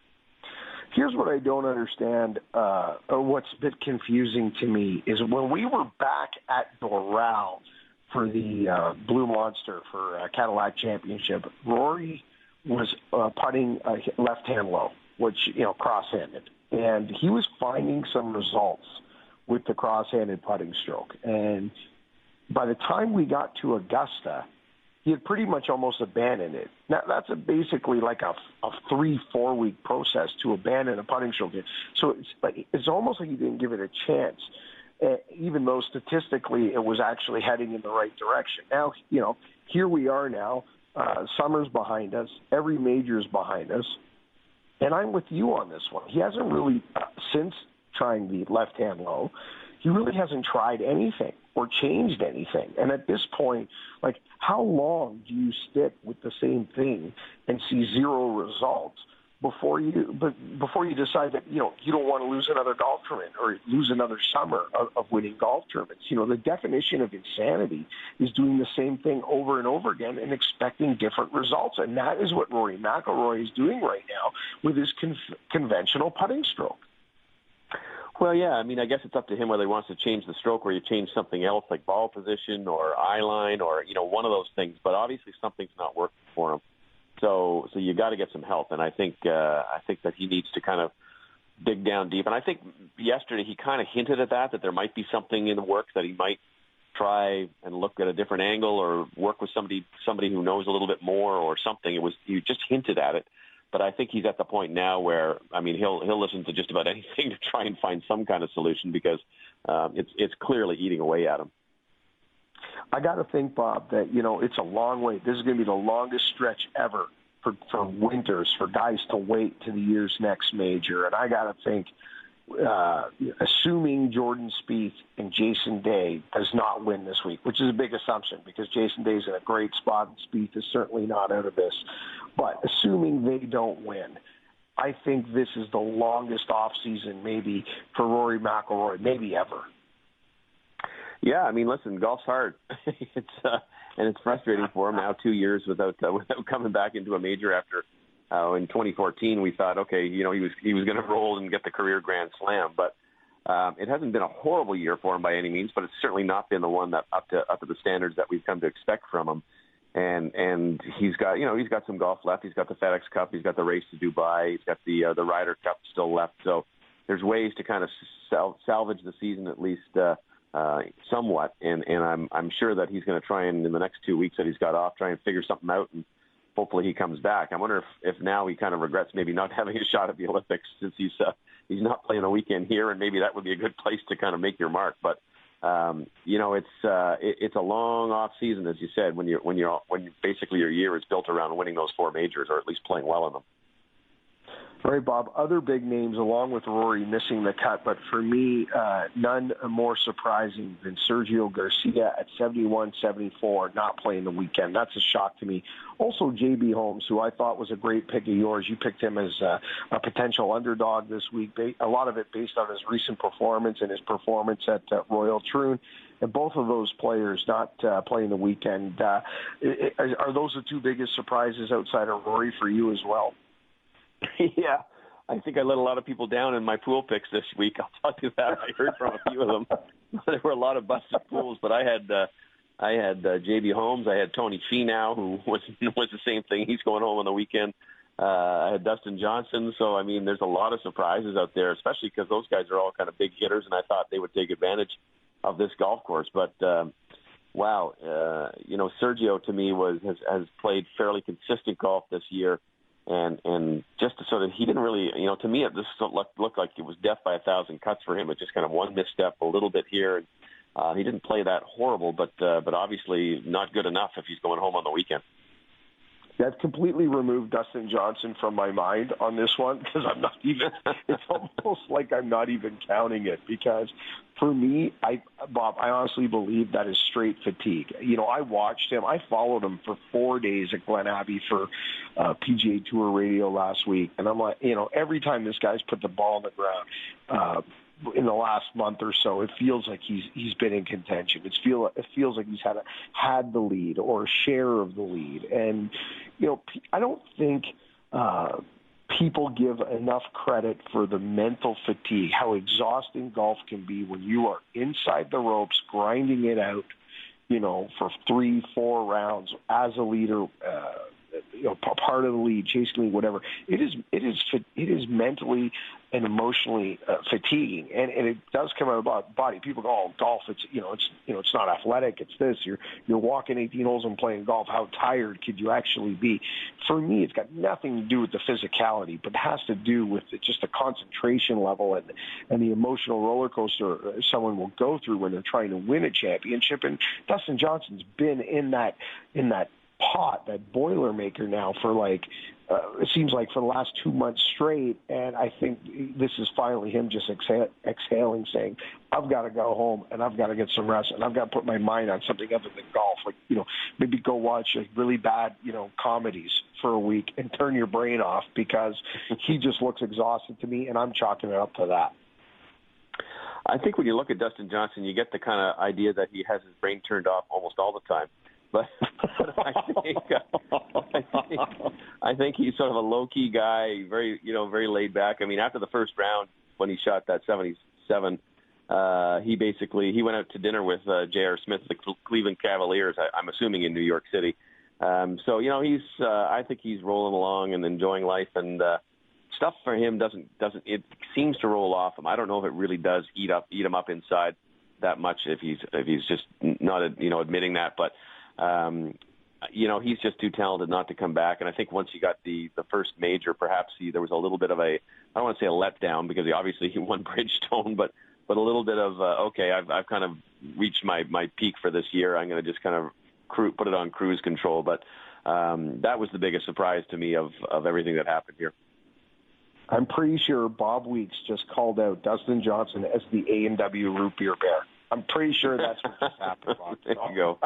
Here's what I don't understand, uh, or what's a bit confusing to me, is when we were back at Doral for the uh, Blue Monster for uh, Cadillac Championship, Rory was uh, putting uh, left-hand low, which, you know, cross-handed. And he was finding some results with the cross-handed putting stroke. And by the time we got to Augusta, he had pretty much almost abandoned it. Now, that's a basically like a, a three, four-week process to abandon a putting stroke. So it's, like, it's almost like he didn't give it a chance, uh, even though statistically it was actually heading in the right direction. Now, you know, here we are now. Uh, summer's behind us. Every major's behind us. And I'm with you on this one. He hasn't really, uh, since trying the left-hand low, he really hasn't tried anything or changed anything. And at this point, like, how long do you stick with the same thing and see zero results before you but before you decide that, you know, you don't want to lose another golf tournament or lose another summer of, of winning golf tournaments? You know, the definition of insanity is doing the same thing over and over again and expecting different results. And that is what Rory McIlroy is doing right now with his con- conventional putting stroke. Well, yeah, I mean, I guess it's up to him whether he wants to change the stroke or you change something else like ball position or eye line or, you know, one of those things. But obviously something's not working for him. So so you got to get some help. And I think uh, I think that he needs to kind of dig down deep. And I think yesterday he kind of hinted at that, that there might be something in the works that he might try and look at a different angle or work with somebody somebody who knows a little bit more or something. It was he just hinted at it. But I think he's at the point now where, I mean, he'll he'll listen to just about anything to try and find some kind of solution because um, it's it's clearly eating away at him. I got to think, Bob, that, you know, it's a long way. This is going to be the longest stretch ever for, for winters, for guys to wait to the year's next major. And I got to think, uh, assuming Jordan Spieth and Jason Day does not win this week, which is a big assumption because Jason Day's in a great spot and Spieth is certainly not out of this. But assuming they don't win, I think this is the longest off season maybe for Rory McIlroy, maybe ever. Yeah, I mean, listen, golf's hard. it's uh, and it's frustrating for him now. Two years without uh, without coming back into a major after uh, in twenty fourteen, we thought, okay, you know, he was he was going to roll and get the career Grand Slam, but um, it hasn't been a horrible year for him by any means. But it's certainly not been the one that up to up to the standards that we've come to expect from him. And and he's got you know he's got some golf left. He's got the FedEx Cup. He's got the race to Dubai. He's got the uh, the Ryder Cup still left. So there's ways to kind of sal- salvage the season at least. Uh, Uh, somewhat, and, and I'm I'm sure that he's going to try and in the next two weeks that he's got off, try and figure something out, and hopefully he comes back. I wonder if, if now he kind of regrets maybe not having a shot at the Olympics since he's uh, he's not playing a weekend here, and maybe that would be a good place to kind of make your mark. But um, you know, it's uh, it, it's a long off season, as you said, when you're when you're when basically your year is built around winning those four majors or at least playing well in them. All right, Bob, other big names along with Rory missing the cut, but for me, uh, none more surprising than Sergio Garcia at seventy-one seventy-four not playing the weekend. That's a shock to me. Also, J B Holmes, who I thought was a great pick of yours. You picked him as a, a potential underdog this week, a lot of it based on his recent performance and his performance at uh, Royal Troon. And both of those players not uh, playing the weekend. Uh, are those the two biggest surprises outside of Rory for you as well? Yeah, I think I let a lot of people down in my pool picks this week. I'll tell you that. I heard from a few of them. There were a lot of busted pools, but I had uh, I had uh, J B Holmes. I had Tony Finau, who was was the same thing. He's going home on the weekend. Uh, I had Dustin Johnson. So, I mean, there's a lot of surprises out there, especially because those guys are all kind of big hitters, and I thought they would take advantage of this golf course. But, um, wow, uh, you know, Sergio to me was has, has played fairly consistent golf this year. And and just to sort of, he didn't really, you know, to me, it just looked, looked like it was death by a thousand cuts for him. It just kind of one misstep, a little bit here. Uh, he didn't play that horrible, but uh, but obviously not good enough if he's going home on the weekend. I've completely removed Dustin Johnson from my mind on this one because I'm not even, it's almost like I'm not even counting it because for me, I, Bob, I honestly believe that is straight fatigue. You know, I watched him. I followed him for four days at Glen Abbey for uh, P G A Tour Radio last week. And I'm like, you know, every time this guy's put the ball on the ground, uh, in the last month or so, it feels like he's he's been in contention. It's feel it feels like he's had a, had the lead or a share of the lead, and you know I don't think uh, people give enough credit for the mental fatigue, how exhausting golf can be when you are inside the ropes, grinding it out, you know, for three, four rounds as a leader. Uh, you know, part of the lead, chasing lead, whatever. It is, it is, it is mentally and emotionally uh, fatiguing, and, and it does come out about body. People go, "Oh, golf, it's you know, it's you know, it's not athletic. It's this. You're you're walking eighteen holes and playing golf. How tired could you actually be?" For me, it's got nothing to do with the physicality, but it has to do with the, just the concentration level and and the emotional roller coaster someone will go through when they're trying to win a championship. And Dustin Johnson's been in that in that. pot, that Boilermaker now for like, uh, it seems like for the last two months straight, and I think this is finally him just exhale, exhaling, saying, I've got to go home, and I've got to get some rest, and I've got to put my mind on something other than golf. Like, you know, maybe go watch like, really bad, you know, comedies for a week and turn your brain off because he just looks exhausted to me, and I'm chalking it up to that. I think when you look at Dustin Johnson, you get the kind of idea that he has his brain turned off almost all the time. But, but I think uh, I think I think he's sort of a low key guy, very you know very laid back. I mean, after the first round when he shot that seventy-seven, uh, he basically he went out to dinner with uh, J R. Smith, the Cleveland Cavaliers. I, I'm assuming in New York City. Um, so you know he's uh, I think he's rolling along and enjoying life, and uh, stuff for him doesn't doesn't it seems to roll off him. I don't know if it really does eat up eat him up inside that much if he's if he's just not you know admitting that, but. Um, you know, he's just too talented not to come back. And I think once he got the, the first major, perhaps he, there was a little bit of a, I don't want to say a letdown because he obviously he won Bridgestone, but, but a little bit of, uh, okay, I've, I've kind of reached my, my peak for this year. I'm going to just kind of cru- put it on cruise control. But um, that was the biggest surprise to me of, of everything that happened here. I'm pretty sure Bob Weeks just called out Dustin Johnson as the A and W root beer bear. I'm pretty sure that's what just happened, Bob. There you go.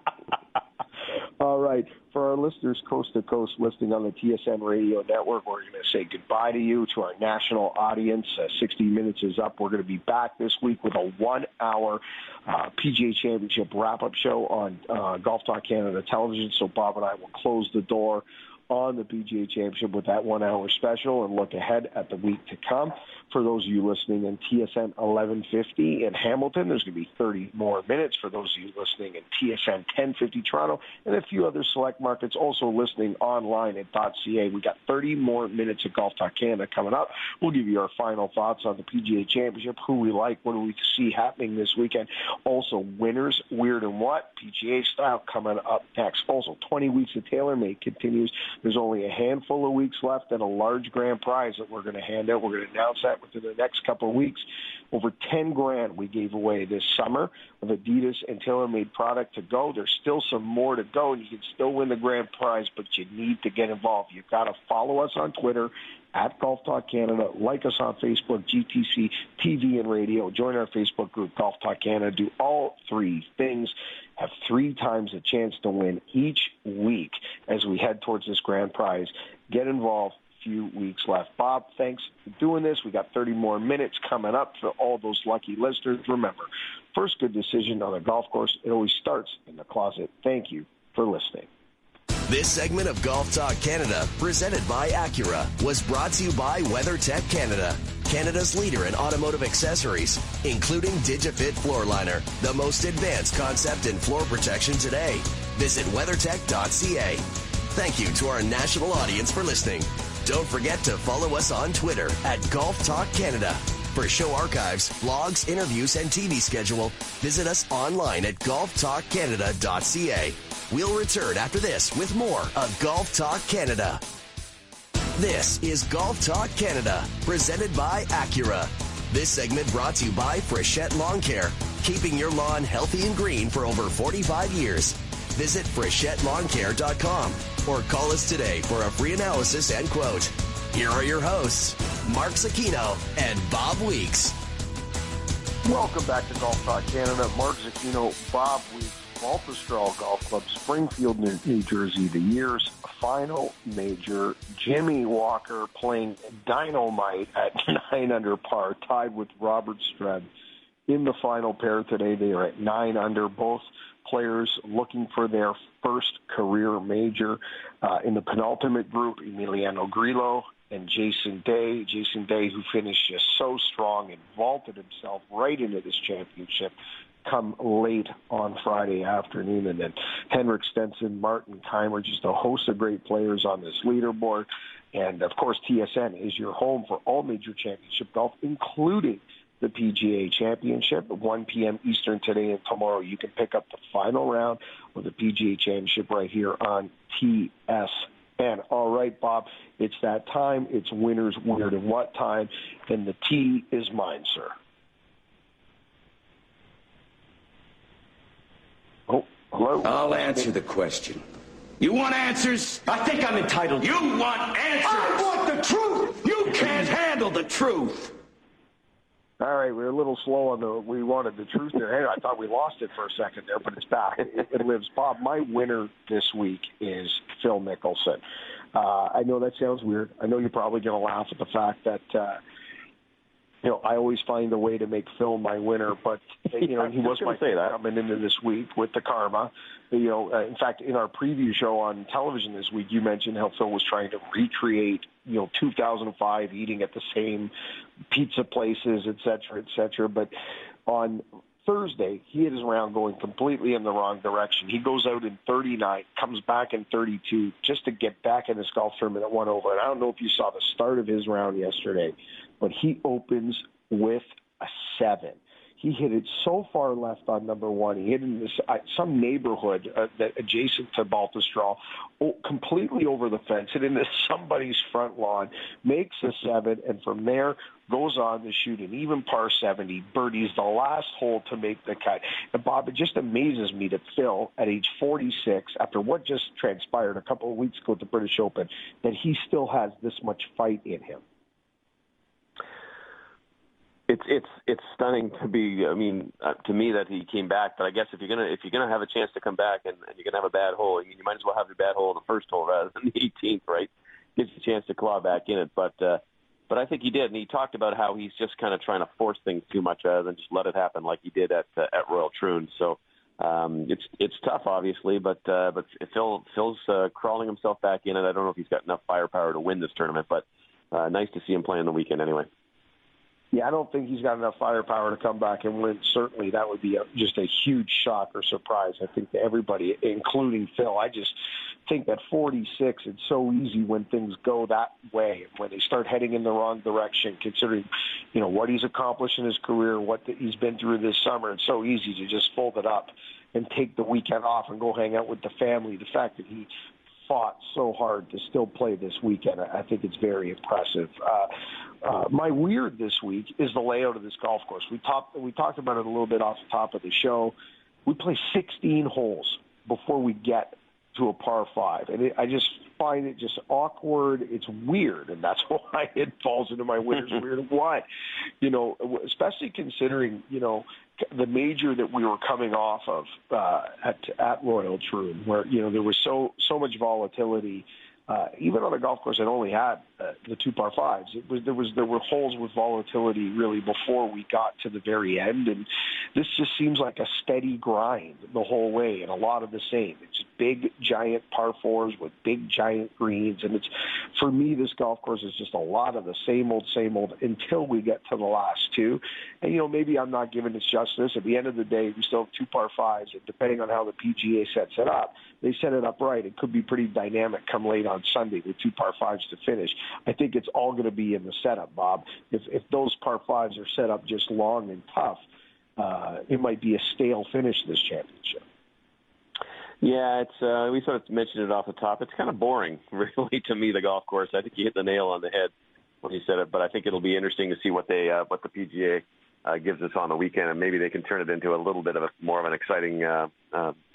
All right. For our listeners coast to coast listening on the T S N Radio Network, we're going to say goodbye to you, to our national audience. Uh, sixty minutes is up. We're going to be back this week with a one-hour uh, P G A Championship wrap-up show on uh, Golf Talk Canada television. So Bob and I will close the door on the P G A Championship with that one-hour special and look ahead at the week to come. For those of you listening in T S N eleven fifty in Hamilton, there's going to be thirty more minutes. For those of you listening in T S N ten fifty Toronto and a few other select markets also listening online at .ca, we got thirty more minutes of Golf Talk Canada coming up. We'll give you our final thoughts on the P G A Championship, who we like, what do we see happening this weekend. Also, winners, weird and what, P G A style coming up next. Also, twenty weeks of TaylorMade continues. There's only a handful of weeks left and a large grand prize that we're going to hand out. We're going to announce that within the next couple of weeks. Over ten grand we gave away this summer of Adidas and TaylorMade product to go. There's still some more to go, and you can still win the grand prize, but you need to get involved. You've got to follow us on Twitter at Golf Talk Canada, like us on Facebook, G T C T V and radio, join our Facebook group, Golf Talk Canada. Do all three things. Have three times a chance to win each week as we head towards this grand prize. Get involved. Few weeks left. Bob, thanks for doing this. We got thirty more minutes coming up for all those lucky listeners. Remember, first good decision on a golf course, it always starts in the closet. Thank you for listening. This segment of Golf Talk Canada, presented by Acura, was brought to you by WeatherTech Canada, Canada's leader in automotive accessories, including DigiFit Floor Liner, the most advanced concept in floor protection today. Visit weathertech dot c a. Thank you to our national audience for listening. Don't forget to follow us on Twitter at Golf Talk Canada. For show archives, blogs, interviews, and T V schedule, visit us online at golf talk canada dot c a. We'll return after this with more of Golf Talk Canada. This is Golf Talk Canada, presented by Acura. This segment brought to you by Frechette Lawn Care, keeping your lawn healthy and green for over forty-five years. Visit Frechette Lawn Care dot com or call us today for a free analysis and quote. Here are your hosts, Mark Zecchino and Bob Weeks. Welcome back to Golf Talk Canada. Mark Zecchino, Bob Weeks, Baltusrol Golf Club, Springfield, New, New Jersey, the year's final major. Jimmy Walker playing dynamite at nine under par, tied with Robert Streb in the final pair today. They are at nine under. Both players looking for their first career major. Uh, in the penultimate group, Emiliano Grillo and Jason Day. Jason Day, who finished just so strong and vaulted himself right into this championship, come late on Friday afternoon. And then Henrik Stenson, Martin Keimer, just a host of great players on this leaderboard. And, of course, T S N is your home for all major championship golf, including the P G A Championship at one p.m. Eastern today and tomorrow. You can pick up the final round of the P G A Championship right here on T S N. All right, Bob, it's that time. It's winners weird and what time, and the T is mine, sir. Oh, hello? I'll answer the question. You want answers? I think I'm entitled. You want answers? I want the truth! You can't handle the truth! All right, we were a little slow on the, we wanted the truth there. Hey, I thought we lost it for a second there, but it's back. It, it lives. Bob, my winner this week is Phil Mickelson. Uh, I know that sounds weird. I know you're probably going to laugh at the fact that, uh, you know, I always find a way to make Phil my winner, but, you know, he was my say that coming into this week with the karma. You know, uh, in fact, in our preview show on television this week, you mentioned how Phil was trying to recreate, you know, two thousand five, eating at the same pizza places, et cetera, et cetera. But on Thursday, he hit his round going completely in the wrong direction. He goes out in thirty-nine, comes back in thirty-two, just to get back in this golf tournament at one over. And I don't know if you saw the start of his round yesterday, but he opens with a seven. He hit it so far left on number one. He hit it in this, uh, some neighborhood uh, that adjacent to Baltusrol, oh, completely over the fence, hit into somebody's front lawn, makes a seven, and from there goes on to shoot an even par seventy, birdies the last hole to make the cut. And, Bob, it just amazes me that Phil, at age forty-six, after what just transpired a couple of weeks ago at the British Open, that he still has this much fight in him. It's it's it's stunning to be. I mean, uh, to me that he came back. But I guess if you're gonna if you're gonna have a chance to come back and, and you're gonna have a bad hole, you might as well have your bad hole in the first hole rather than the eighteenth, right? Gives you a chance to claw back in it. But uh, but I think he did, and he talked about how he's just kind of trying to force things too much rather than just let it happen like he did at uh, at Royal Troon. So um, it's it's tough, obviously, but uh, but Phil Phil's uh, crawling himself back in it. I don't know if he's got enough firepower to win this tournament, but uh, nice to see him playing the weekend anyway. Yeah, I don't think he's got enough firepower to come back and win. Certainly, that would be a, just a huge shock or surprise, I think, to everybody, including Phil. I just think that forty-six, it's so easy when things go that way, when they start heading in the wrong direction, considering, you know, what he's accomplished in his career, what the, he's been through this summer. It's so easy to just fold it up and take the weekend off and go hang out with the family. The fact that he fought so hard to still play this weekend, I think it's very impressive. Uh, uh, my weird this week is the layout of this golf course. We talked we talked about it a little bit off the top of the show. We play sixteen holes before we get to a par five, and it, I just find it just awkward. It's weird, and that's why it falls into my winner's weird what, you know, especially considering, you know, the major that we were coming off of uh, at at Royal Troon, where, you know, there was so so much volatility. Uh, even on a golf course that only had uh, the two par fives, it was there was there were holes with volatility really before we got to the very end, and this just seems like a steady grind the whole way, and a lot of the same. It's big giant par fours with big giant greens, and it's for me this golf course is just a lot of the same old same old until we get to the last two. And, you know, maybe I'm not giving this justice. At the end of the day, we still have two par fives, and depending on how the P G A sets it up, they set it up right. It could be pretty dynamic come late on Sunday with two par fives to finish. I think it's all going to be in the setup, Bob. If if those par fives are set up just long and tough, uh, it might be a stale finish this championship. Yeah, it's uh, we sort of mentioned it off the top. It's kind of boring, really, to me, the golf course. I think you hit the nail on the head when you said it, but I think it'll be interesting to see what they uh, what the P G A uh, gives us on the weekend, and maybe they can turn it into a little bit of a more of an exciting uh, uh,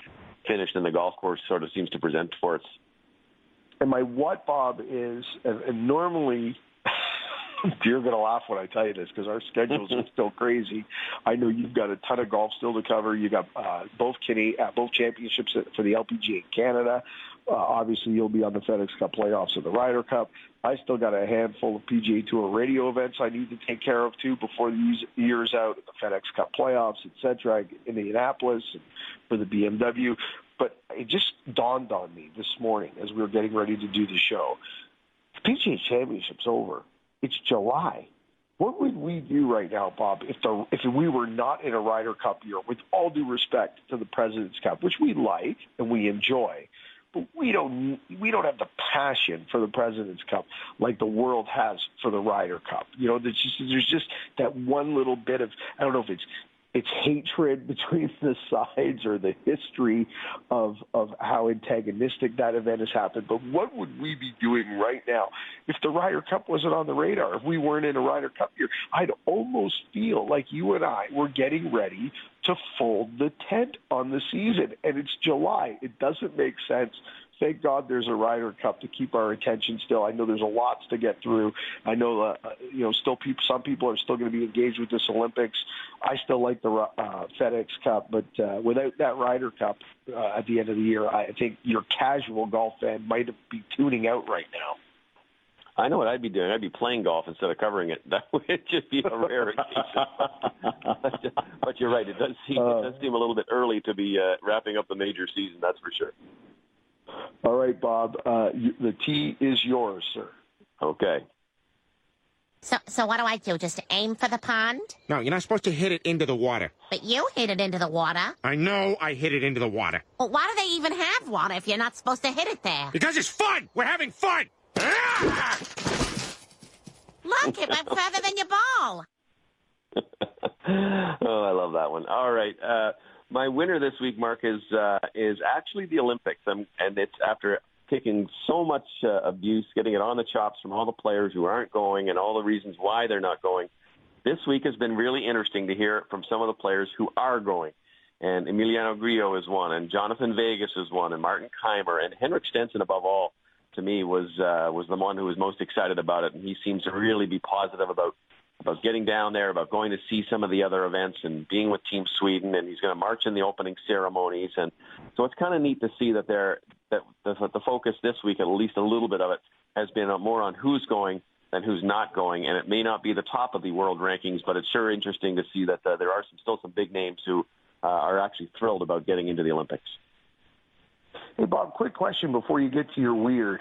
finish than the golf course sort of seems to present for us. And my what, Bob, is, and, and normally, you're going to laugh when I tell you this because our schedules are still crazy. I know you've got a ton of golf still to cover. You got uh, both Can- uh, both championships for the L P G A in Canada. Uh, obviously, you'll be on the FedEx Cup playoffs of the Ryder Cup. I still got a handful of P G A Tour radio events I need to take care of, too, before the year's out, the FedEx Cup playoffs, et cetera, Indianapolis, and for the B M W. But it just dawned on me this morning as we were getting ready to do the show. The P G A Championship's over. It's July. What would we do right now, Bob, if the if we were not in a Ryder Cup year, with all due respect to the President's Cup, which we like and we enjoy, but we don't we don't have the passion for the President's Cup like the world has for the Ryder Cup. You know, there's just, there's just that one little bit of, I don't know if it's it's hatred between the sides or the history of of how antagonistic that event has happened. But what would we be doing right now if the Ryder Cup wasn't on the radar, if we weren't in a Ryder Cup year? I'd almost feel like you and I were getting ready to fold the tent on the season. And it's July. It doesn't make sense. Thank God there's a Ryder Cup to keep our attention still. I know there's a lot to get through. I know, uh, you know, still people, some people are still going to be engaged with this Olympics. I still like the uh, FedEx Cup, but uh, without that Ryder Cup uh, at the end of the year, I think your casual golf fan might be tuning out right now. I know what I'd be doing. I'd be playing golf instead of covering it. That would just be a rare occasion. But you're right. It does seem uh, it does seem a little bit early to be uh, wrapping up the major season. That's for sure. All right, Bob. Uh, you, the tee is yours, sir. Okay. So, so what do I do? Just aim for the pond? No, you're not supposed to hit it into the water. But you hit it into the water. I know I hit it into the water. Well, why do they even have water if you're not supposed to hit it there? Because it's fun! We're having fun! Ah! Look, it went further than your ball. Oh, I love that one. All right. Uh, my winner this week, Mark, is uh, is actually the Olympics. I'm, and it's after taking so much uh, abuse, getting it on the chops from all the players who aren't going and all the reasons why they're not going. This week has been really interesting to hear from some of the players who are going. And Emiliano Grillo is one, and Jonathan Vegas is one, and Martin Keimer, and Henrik Stenson, above all, to me, was uh, was the one who was most excited about it. And he seems to really be positive about about getting down there, about going to see some of the other events and being with Team Sweden, and he's going to march in the opening ceremonies. And so it's kind of neat to see that they're, that the, the focus this week, at least a little bit of it, has been more on who's going than who's not going. And it may not be the top of the world rankings, but it's sure interesting to see that uh, there are some, still some big names who uh, are actually thrilled about getting into the Olympics. Hey, Bob, quick question before you get to your weird.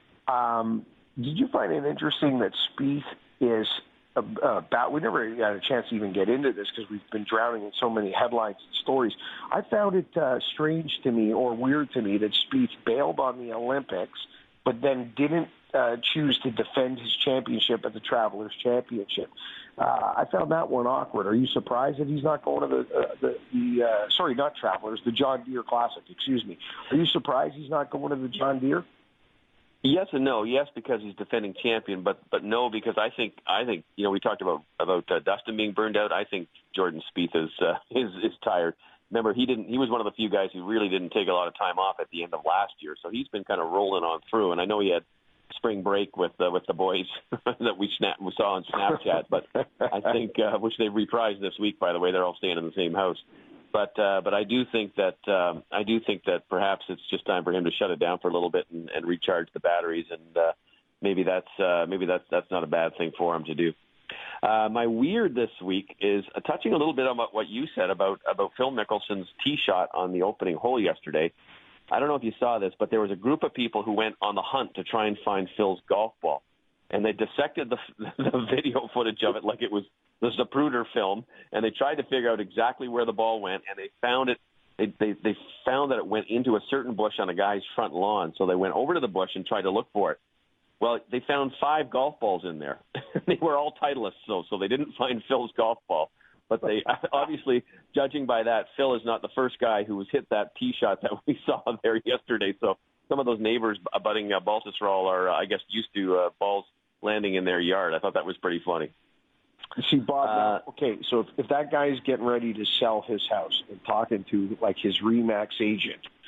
Um, did you find it interesting that Spieth is about, we never had a chance to even get into this because we've been drowning in so many headlines and stories. I found it uh, strange to me, or weird to me, that Spieth bailed on the Olympics, but then didn't uh, choose to defend his championship at the Travelers Championship. Uh, I found that one awkward. Are you surprised that he's not going to the, uh, the, the uh, sorry, not Travelers, the John Deere Classic, excuse me. Are you surprised he's not going to the John Deere? Yes and no. Yes, because he's defending champion, but but no, because I think I think you know we talked about about uh, Dustin being burned out. I think Jordan Spieth is uh, is is tired. Remember, he didn't. He was one of the few guys who really didn't take a lot of time off at the end of last year, so he's been kind of rolling on through. And I know he had spring break with uh, with the boys that we snap we saw on Snapchat, but I think uh, which they reprised this week. By the way, they're all staying in the same house. But uh, but I do think that um, I do think that perhaps it's just time for him to shut it down for a little bit and, and recharge the batteries, and uh, maybe that's uh, maybe that's that's not a bad thing for him to do. Uh, my weird this week is uh, touching a little bit on what you said about about Phil Mickelson's tee shot on the opening hole yesterday. I don't know if you saw this, but there was a group of people who went on the hunt to try and find Phil's golf ball, and they dissected the, the video footage of it like it was the Zapruder film, and they tried to figure out exactly where the ball went, and they found it. They, they they found that it went into a certain bush on a guy's front lawn, so they went over to the bush and tried to look for it. Well, they found five golf balls in there. They were all Titleists, so so they didn't find Phil's golf ball. But they obviously, judging by that, Phil is not the first guy who was hit that tee shot that we saw there yesterday. So some of those neighbors abutting uh, Baltusrol are, uh, I guess, used to uh, balls landing in their yard. I thought that was pretty funny. See, Bob, uh, okay, so if, if that guy's getting ready to sell his house and talking to, like, his RE/MAX agent,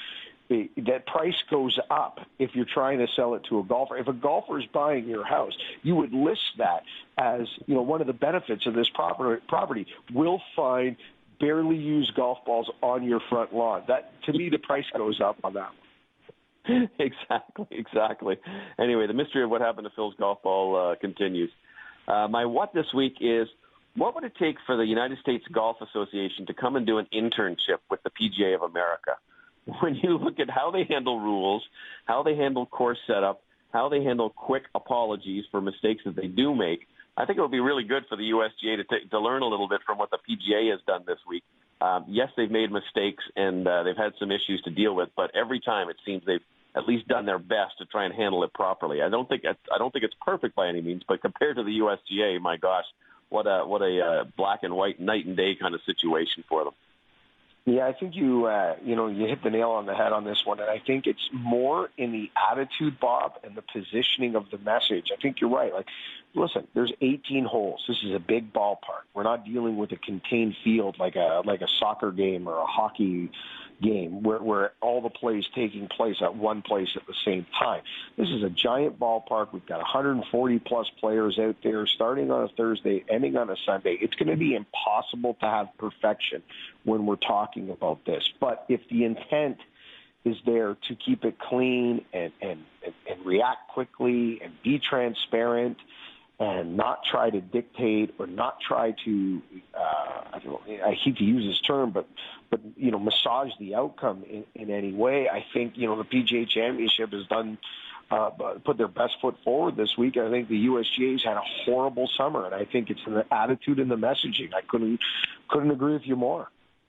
it, that price goes up if you're trying to sell it to a golfer. If a golfer is buying your house, you would list that as, you know, one of the benefits of this property. Property will find barely used golf balls on your front lawn. That, to me, the price goes up on that one. Exactly, exactly. Anyway, the mystery of what happened to Phil's golf ball uh, continues. Uh, my what this week is, what would it take for the United States Golf Association to come and do an internship with the P G A of America? When you look at how they handle rules, how they handle course setup, how they handle quick apologies for mistakes that they do make, I think it would be really good for the U S G A to, take, to learn a little bit from what the P G A has done this week. Um, yes, they've made mistakes and uh, they've had some issues to deal with, but every time it seems they've at least done their best to try and handle it properly. I don't think I don't think it's perfect by any means, but compared to the U S G A, my gosh, what a what a uh, black and white night and day kind of situation for them. Yeah, I think you uh, you know you hit the nail on the head on this one, and I think it's more in the attitude, Bob, and the positioning of the message. I think you're right. Like, listen, there's eighteen holes. This is a big ballpark. We're not dealing with a contained field like a like a soccer game or a hockey game where, where all the plays taking place at one place at the same time. This is a giant ballpark. We've got one hundred forty plus players out there starting on a Thursday, ending on a Sunday. It's going to be impossible to have perfection when we're talking about this. But if the intent is there to keep it clean and, and, and, and react quickly and be transparent and not try to dictate or not try to, uh, I, don't know, I hate to use this term, but, but you know, massage the outcome in, in any way. I think, you know, the P G A Championship has done, uh, put their best foot forward this week. I think the U S G A's had a horrible summer, and I think it's in the attitude and the messaging. I couldn't couldn't agree with you more.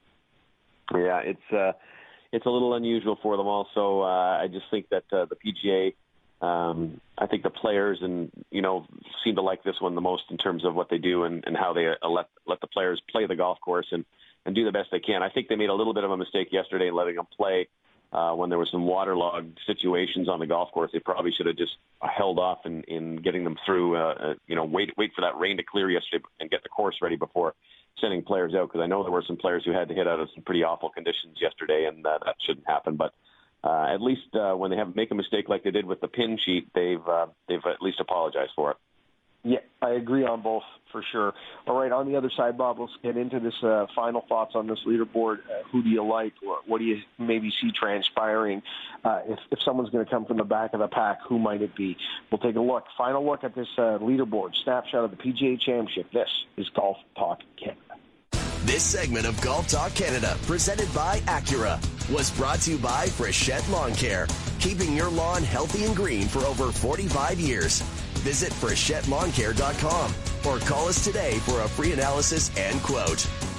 Yeah, it's uh, it's a little unusual for them also. Uh, I just think that uh, the P G A, Um, I think the players and, you know, seem to like this one the most in terms of what they do and, and how they uh, let let the players play the golf course and, and do the best they can. I think they made a little bit of a mistake yesterday in letting them play uh, when there were some waterlogged situations on the golf course. They probably should have just held off in, in getting them through, uh, uh, you know, wait wait for that rain to clear yesterday and get the course ready before sending players out, because I know there were some players who had to hit out of some pretty awful conditions yesterday, and uh, that shouldn't happen. But Uh, at least uh, when they have make a mistake like they did with the pin sheet, they've uh, they've at least apologized for it. Yeah, I agree on both for sure. All right, on the other side, Bob, let's get into this uh, final thoughts on this leaderboard. Uh, who do you like? What do you maybe see transpiring? Uh, if, if someone's going to come from the back of the pack, who might it be? We'll take a look. Final look at this uh, leaderboard. Snapshot of the P G A Championship. This is Golf Talk Canada. This segment of Golf Talk Canada, presented by Acura, was brought to you by Frechette Lawn Care, keeping your lawn healthy and green for over forty-five years. Visit frechette lawn care dot com or call us today for a free analysis and quote.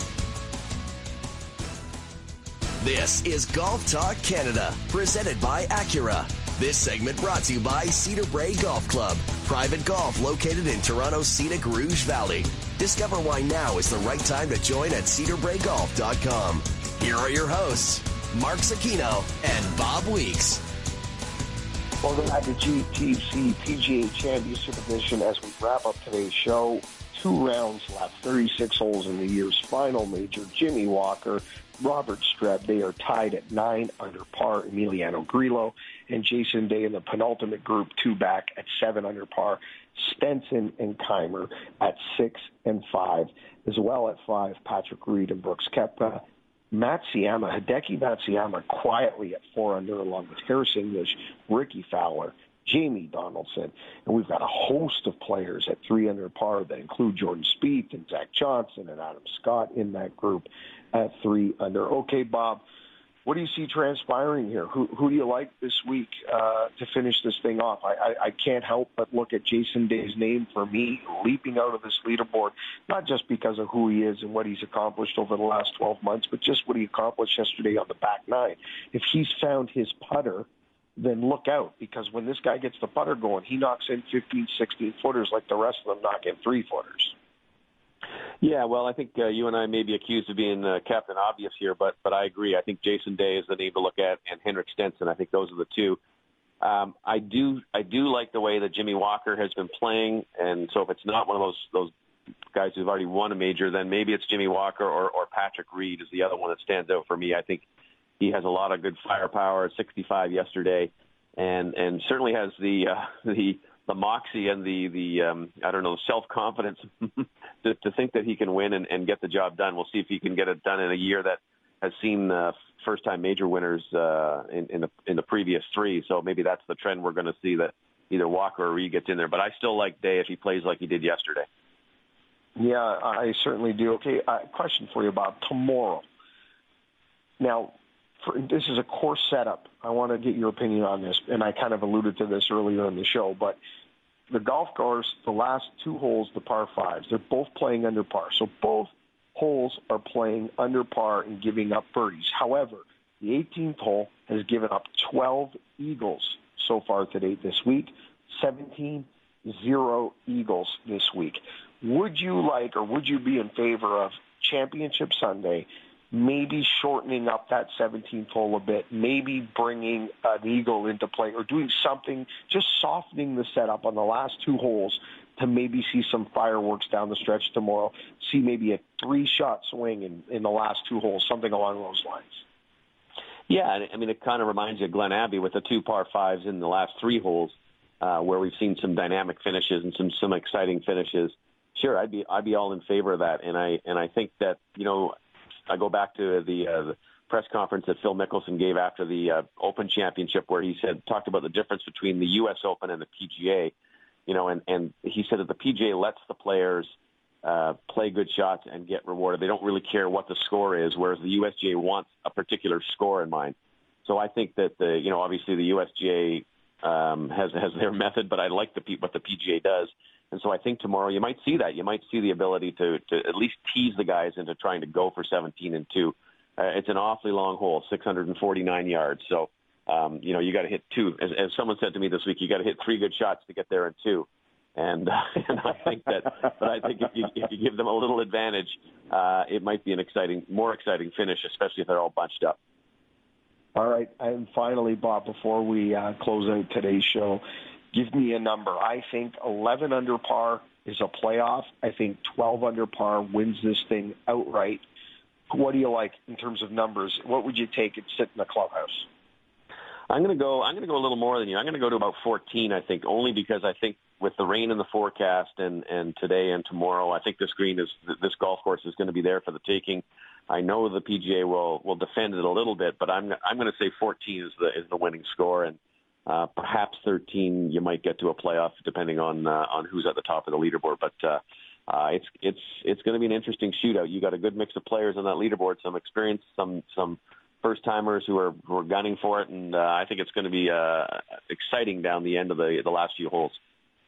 This is Golf Talk Canada, presented by Acura. This segment brought to you by Cedar Brae Golf Club, private golf located in Toronto's scenic Rouge Valley. Discover why now is the right time to join at cedar brae golf dot com. Here are your hosts, Mark Zecchino and Bob Weeks. Welcome back to G T C P G A Championship Edition as we wrap up today's show. Two rounds left, thirty-six holes in the year's final major. Jimmy Walker, Robert Streb, they are tied at nine under par. Emiliano Grillo and Jason Day in the penultimate group, two back at seven under par. Stenson and Keimer at six and five. As well at five, Patrick Reed and Brooks Koepka. Matsuyama, Hideki Matsuyama quietly at four under along with Harris English, Ricky Fowler, Jamie Donaldson. And we've got a host of players at three under par that include Jordan Spieth and Zach Johnson and Adam Scott in that group at three under. Okay, Bob, what do you see transpiring here? Who, who do you like this week uh, to finish this thing off? I, I, I can't help but look at Jason Day's name for me leaping out of this leaderboard, not just because of who he is and what he's accomplished over the last twelve months, but just what he accomplished yesterday on the back nine. If he's found his putter, then look out, because when this guy gets the putter going, he knocks in fifteen, sixteen footers like the rest of them knock in three footers. Yeah, well, I think uh, you and I may be accused of being uh, Captain Obvious here, but but I agree. I think Jason Day is the name to look at, and Henrik Stenson. I think those are the two. Um, I do I do like the way that Jimmy Walker has been playing, and so if it's not one of those those guys who've already won a major, then maybe it's Jimmy Walker or, or Patrick Reed is the other one that stands out for me. I think He has a lot of good firepower, sixty-five yesterday, and and certainly has the uh, the the moxie and the the um, I don't know self-confidence to, to think that he can win and, and get the job done. We'll see if he can get it done in a year that has seen uh, first-time major winners uh, in, in the in the previous three. So maybe that's the trend we're going to see, that either Walker or Reed gets in there. But I still like Day if he plays like he did yesterday. Yeah, I certainly do. Okay, uh, question for you about tomorrow. Now, for, this is a course setup. I want to get your opinion on this, and I kind of alluded to this earlier in the show, but the golf course, the last two holes, the par fives, they're both playing under par. So both holes are playing under par and giving up birdies. However, the eighteenth hole has given up twelve eagles so far to date this week, seventeen, zero eagles this week. Would you like, or would you be in favor of Championship Sunday, maybe shortening up that seventeenth hole a bit, maybe bringing an eagle into play, or doing something, just softening the setup on the last two holes to maybe see some fireworks down the stretch tomorrow, see maybe a three-shot swing in, in the last two holes, something along those lines? Yeah, I mean, it kind of reminds you of Glen Abbey with the two par fives in the last three holes, uh, where we've seen some dynamic finishes and some some exciting finishes. Sure, I'd be I'd be all in favor of that, and I and I think that, you know, I go back to the, uh, the press conference that Phil Mickelson gave after the uh, Open Championship, where he said talked about the difference between the U S Open and the P G A, you know, and and he said that the P G A lets the players uh, play good shots and get rewarded. They don't really care what the score is, whereas the U S G A wants a particular score in mind. So I think that the you know obviously the U S G A um, has has their method, but I like the what the P G A does. And so I think tomorrow you might see that. You might see the ability to, to at least tease the guys into trying to go for seventeen and two. Uh, it's an awfully long hole, six hundred forty-nine yards. So, um, you know, you got to hit two. As, as someone said to me this week, you got to hit three good shots to get there in two. And, uh, and I think that, but I think if you, if you give them a little advantage, uh, it might be an exciting, more exciting finish, especially if they're all bunched up. All right. And finally, Bob, before we uh, close out today's show, give me a number. I think eleven under par is a playoff. I think twelve under par wins this thing outright. What do you like in terms of numbers? What would you take and sit in the clubhouse? I'm going to go. I'm going to go a little more than you. I'm going to go to about fourteen. I think, only because I think with the rain in the forecast and and today and tomorrow, I think this green is this golf course is going to be there for the taking. I know the P G A will will defend it a little bit, but I'm I'm going to say fourteen is the is the winning score, and Uh, perhaps thirteen, you might get to a playoff depending on uh, on who's at the top of the leaderboard. But uh, uh, it's it's it's going to be an interesting shootout. You got a good mix of players on that leaderboard, some experience, some some first timers who are who are gunning for it, and uh, I think it's going to be uh, exciting down the end of the the last few holes.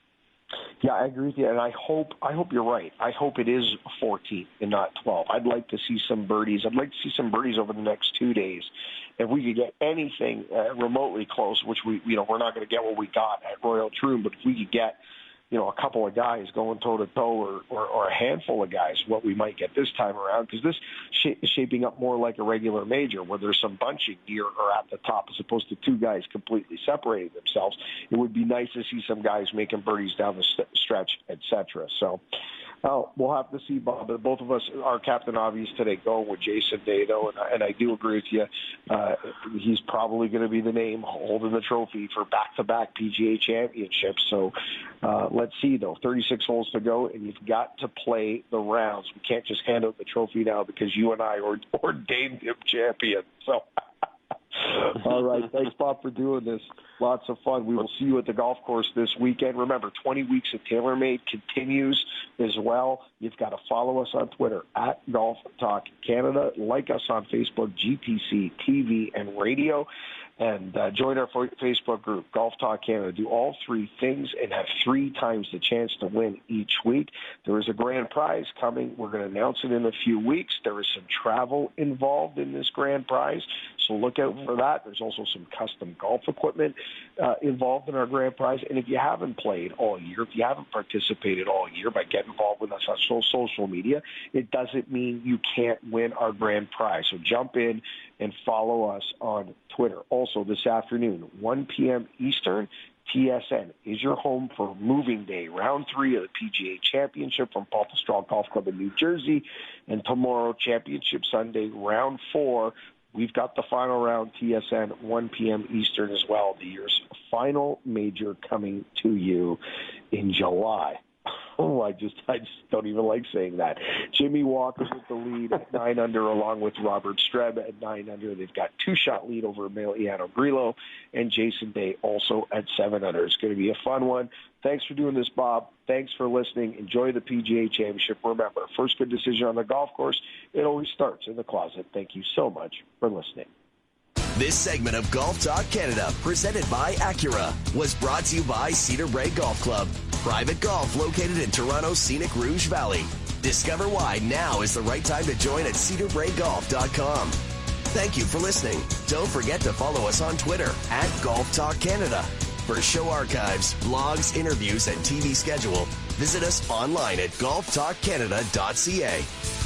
Yeah, I agree with you, and I hope I hope you're right. I hope it is fourteen and not twelve. I'd like to see some birdies. I'd like to see some birdies over the next two days. If we could get anything uh, remotely close, which we you know we're not going to get what we got at Royal Troon, but if we could get you know, a couple of guys going toe-to-toe or, or, or a handful of guys, what we might get this time around, because this sh- is shaping up more like a regular major where there's some bunching near or at the top as opposed to two guys completely separating themselves. It would be nice to see some guys making birdies down the st- stretch, et cetera. So uh, we'll have to see, Bob. But both of us, our Captain Obvious today, going with Jason Day, though, and, and I do agree with you. Uh, he's probably going to be the name holding the trophy for back-to-back P G A championships. So uh, let's see, though. thirty-six holes to go, and you've got to play the rounds. We can't just hand out the trophy now because you and I ordained him champion. So, all right. Thanks, Bob, for doing this. Lots of fun. We will see you at the golf course this weekend. Remember, twenty weeks of TaylorMade continues as well. You've got to follow us on Twitter, at Golf Talk Canada. Like us on Facebook, G T C T V and radio. And uh, join our Facebook group, Golf Talk Canada. Do all three things and have three times the chance to win each week. There is a grand prize coming. We're going to announce it in a few weeks. There is some travel involved in this grand prize, so look out for that. There's also some custom golf equipment uh, involved in our grand prize. And if you haven't played all year, if you haven't participated all year by getting involved with us on social media, it doesn't mean you can't win our grand prize. So jump in and follow us on Twitter. Also, this afternoon, one p.m. Eastern, T S N is your home for Moving Day, round three of the P G A Championship from Paul Straw Golf Club in New Jersey. And tomorrow, Championship Sunday, round four, we've got the final round, T S N, one p.m. Eastern as well. The year's final major coming to you in July. Oh, I just I just don't even like saying that. Jimmy Walker's with the lead at nine under, along with Robert Streb at nine under. They've got two-shot lead over Emiliano Grillo, and Jason Day also at seven under. It's going to be a fun one. Thanks for doing this, Bob. Thanks for listening. Enjoy the P G A Championship. Remember, first good decision on the golf course, it always starts in the closet. Thank you so much for listening. This segment of Golf Talk Canada, presented by Acura, was brought to you by Cedar Brae Golf Club. Private golf located in Toronto's scenic Rouge Valley. Discover why now is the right time to join at cedar bray golf dot com. Thank you for listening. Don't forget to follow us on Twitter at Golf Talk Canada. For show archives, blogs, interviews, and T V schedule, visit us online at golf talk canada dot c a.